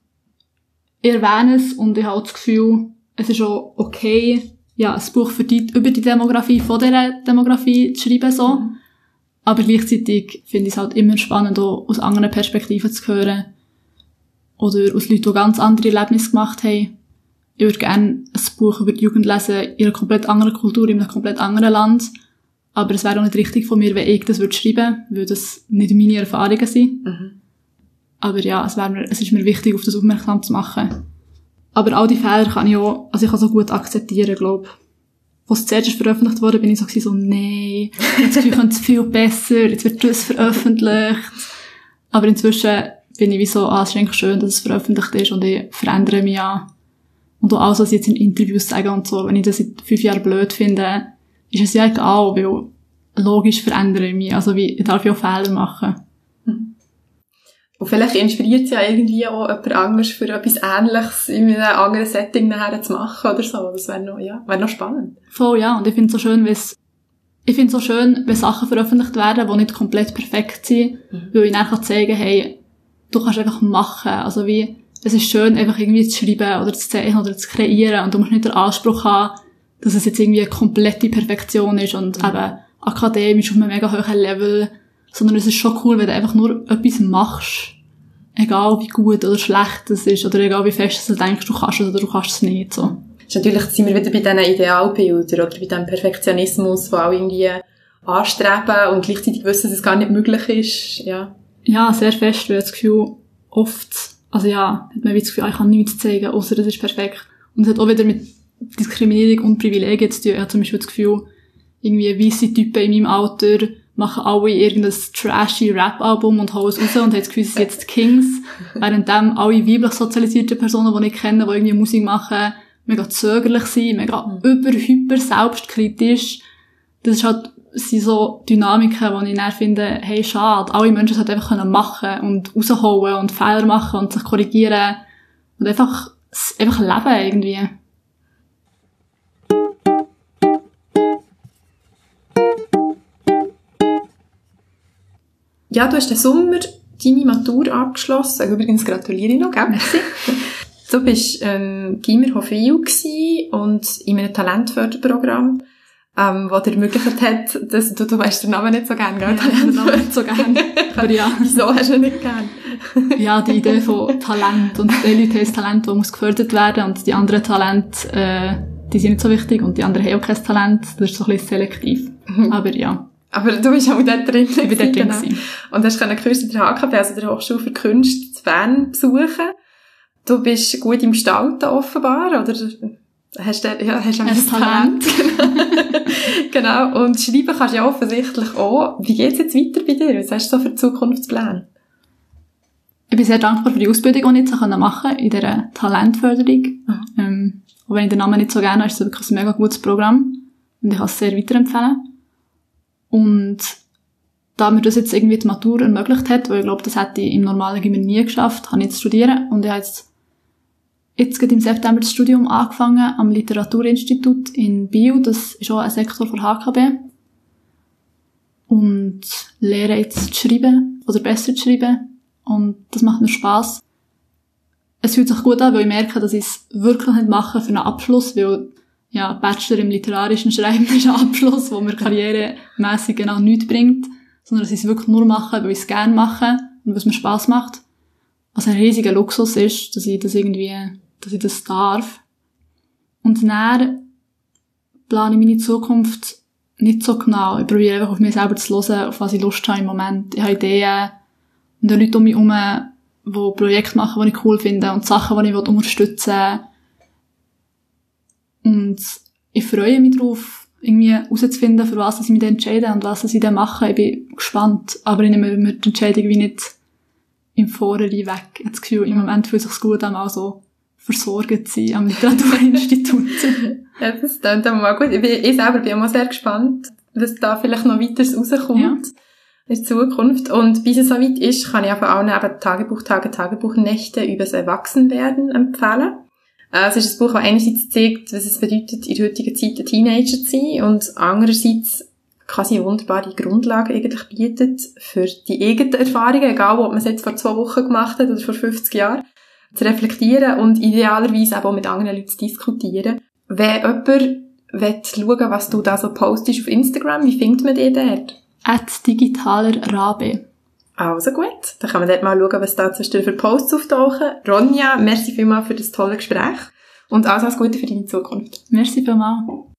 Ich erwähne es, und ich habe das Gefühl, es ist auch okay, ja, ein Buch über die Demografie von dieser Demografie zu schreiben, so. Aber gleichzeitig finde ich es halt immer spannend, auch aus anderen Perspektiven zu hören. Oder aus Leuten, die ganz andere Erlebnisse gemacht haben. Ich würde gerne ein Buch über die Jugend lesen in einer komplett anderen Kultur, in einem komplett anderen Land. Aber es wäre auch nicht richtig von mir, wenn ich das schreiben würde, weil das nicht meine Erfahrungen sind. Aber ja, es ist mir wichtig, auf das aufmerksam zu machen. Aber all die Fehler kann ich auch, also ich kann so gut akzeptieren, glaube ich. Als es zuerst veröffentlicht wurde, bin ich so, nein, jetzt könnte es viel besser, jetzt wird das veröffentlicht. Aber inzwischen bin ich wie so, es ist eigentlich schön, dass es veröffentlicht ist, und ich verändere mich ja. Und auch alles, was ich jetzt in Interviews sage und so, wenn ich das in 5 Jahren blöd finde, ist es ja egal, weil logisch verändere ich mich. Also ich darf ja auch Fehler machen.
Und vielleicht inspiriert es ja irgendwie auch jemand anderes für etwas Ähnliches in einem anderen Setting nachher zu machen oder so. Das wäre noch spannend.
Voll, ja. Und ich finde es so schön, wenn Sachen veröffentlicht werden, die nicht komplett perfekt sind, weil ich dann zeigen kann, hey, du kannst einfach machen. Also es ist schön, einfach irgendwie zu schreiben oder zu zeichnen oder zu kreieren, und du musst nicht den Anspruch haben, dass es jetzt irgendwie eine komplette Perfektion ist und eben akademisch auf einem mega hohen Level, sondern es ist schon cool, wenn du einfach nur etwas machst, egal wie gut oder schlecht es ist, oder egal wie fest du denkst, du kannst es oder du kannst es nicht, so.
Natürlich sind wir wieder bei diesen Idealbildern oder bei diesem Perfektionismus, wo auch irgendwie anstreben und gleichzeitig wissen, dass es gar nicht möglich ist, ja.
Ja, sehr fest, weil das Gefühl oft, also ja, hat man wie das Gefühl, ich kann nichts zeigen, außer das ist perfekt. Und es hat auch wieder mit Diskriminierung und Privilegien zu tun. Ich habe zum Beispiel das Gefühl, irgendwie weisse Typen in meinem Alter machen alle irgendein trashy Rap-Album und hauen es raus und haben das Gefühl, es sind jetzt die Kings. Währenddem alle weiblich sozialisierten Personen, die ich kenne, die irgendwie Musik machen, mega zögerlich sind, mega hyper selbstkritisch. Das ist halt, sind so Dynamiken, die ich dann finde, hey, schade. Alle Menschen sollten einfach machen und raushauen und Fehler machen und sich korrigieren und einfach leben irgendwie.
Ja, du hast den Sommer deine Matur abgeschlossen. Übrigens gratuliere ich noch, gell?
Merci.
Du bist Gymnasium Hofwil gsi und in einem Talentförderprogramm, das dir ermöglicht hat, dass du weißt den Namen nicht so gerne, gell?
Ja, den Namen nicht so gerne. Aber ja.
Wieso hast du ihn nicht gern?
Ja, die Idee von Talent. Und die Leute haben das Talent, das muss gefördert werden, und die anderen Talente, die sind nicht so wichtig, und die anderen haben auch kein Talent. Das ist so ein bisschen selektiv. Aber ja.
Aber du bist auch dort drin.
Ich bin dort drin gewesen.
Und hast Kurs in der HKB, also der Hochschule für Kunst, zu Bern besuchen. Du bist gut im Gestalten offenbar, oder? Hast du ein Talent? Genau. Und schreiben kannst du ja offensichtlich auch. Wie geht's jetzt weiter bei dir? Was hast du so für Zukunftspläne?
Ich bin sehr dankbar für die Ausbildung, die ich jetzt machen konnte, in dieser Talentförderung. Auch wenn ich den Namen nicht so gerne habe, ist es wirklich ein mega gutes Programm. Und ich kann es sehr weiterempfehlen. Und da mir das jetzt irgendwie die Matur ermöglicht hat, weil ich glaube, das hätte ich im normalen Gymnasium nie geschafft, habe ich jetzt studieren. Und ich habe jetzt gerade im September das Studium angefangen am Literaturinstitut in Biel. Das ist auch ein Sektor von HKB. Und lehre jetzt zu schreiben, oder besser zu schreiben. Und das macht mir Spass. Es fühlt sich gut an, weil ich merke, dass ich es wirklich nicht mache für einen Abschluss, weil ja, Bachelor im literarischen Schreiben ist ein Abschluss, wo mir karrieremässig genau nichts bringt, sondern dass ich es wirklich nur mache, weil ich es gerne mache und weil es mir Spass macht. Was ein riesiger Luxus ist, dass ich das darf. Und dann plane ich meine Zukunft nicht so genau. Ich probiere einfach auf mich selber zu hören, auf was ich Lust habe im Moment. Ich habe Ideen und Leute um mich herum, die Projekte machen, die ich cool finde, und Sachen, die ich unterstützen will. Und ich freue mich darauf, irgendwie herauszufinden, für was ich mich dann entscheide und was ich dann mache. Ich bin gespannt. Aber ich nehme mir die Entscheidung wie nicht im Vorhinein weg. Ich habe das Gefühl, im Moment fühlt es sich gut an, auch so versorgt zu sein am Literaturinstitut.
Ja, das klingt mal gut. Ich selber bin auch sehr gespannt, was da vielleicht noch weiter rauskommt in der Zukunft. Und bis es so weit ist, kann ich auch allen eben Tagebuchnächte über das Erwachsenwerden empfehlen. Es ist ein Buch, das einerseits zeigt, was es bedeutet, in der heutigen Zeit ein Teenager zu sein, und andererseits quasi eine wunderbare Grundlage eigentlich bietet für die eigenen Erfahrungen, egal ob man es jetzt vor 2 Wochen gemacht hat oder vor 50 Jahren, zu reflektieren und idealerweise auch mit anderen Leuten zu diskutieren. Wenn jemand schauen, was du da so postest auf Instagram, wie findet man dich dort?
@digitalerrabe.
Also gut, dann kann man dort mal schauen, was da zwischendurch für Posts auftauchen. Ronja, merci vielmals für das tolle Gespräch und alles Gute für deine Zukunft.
Merci vielmals.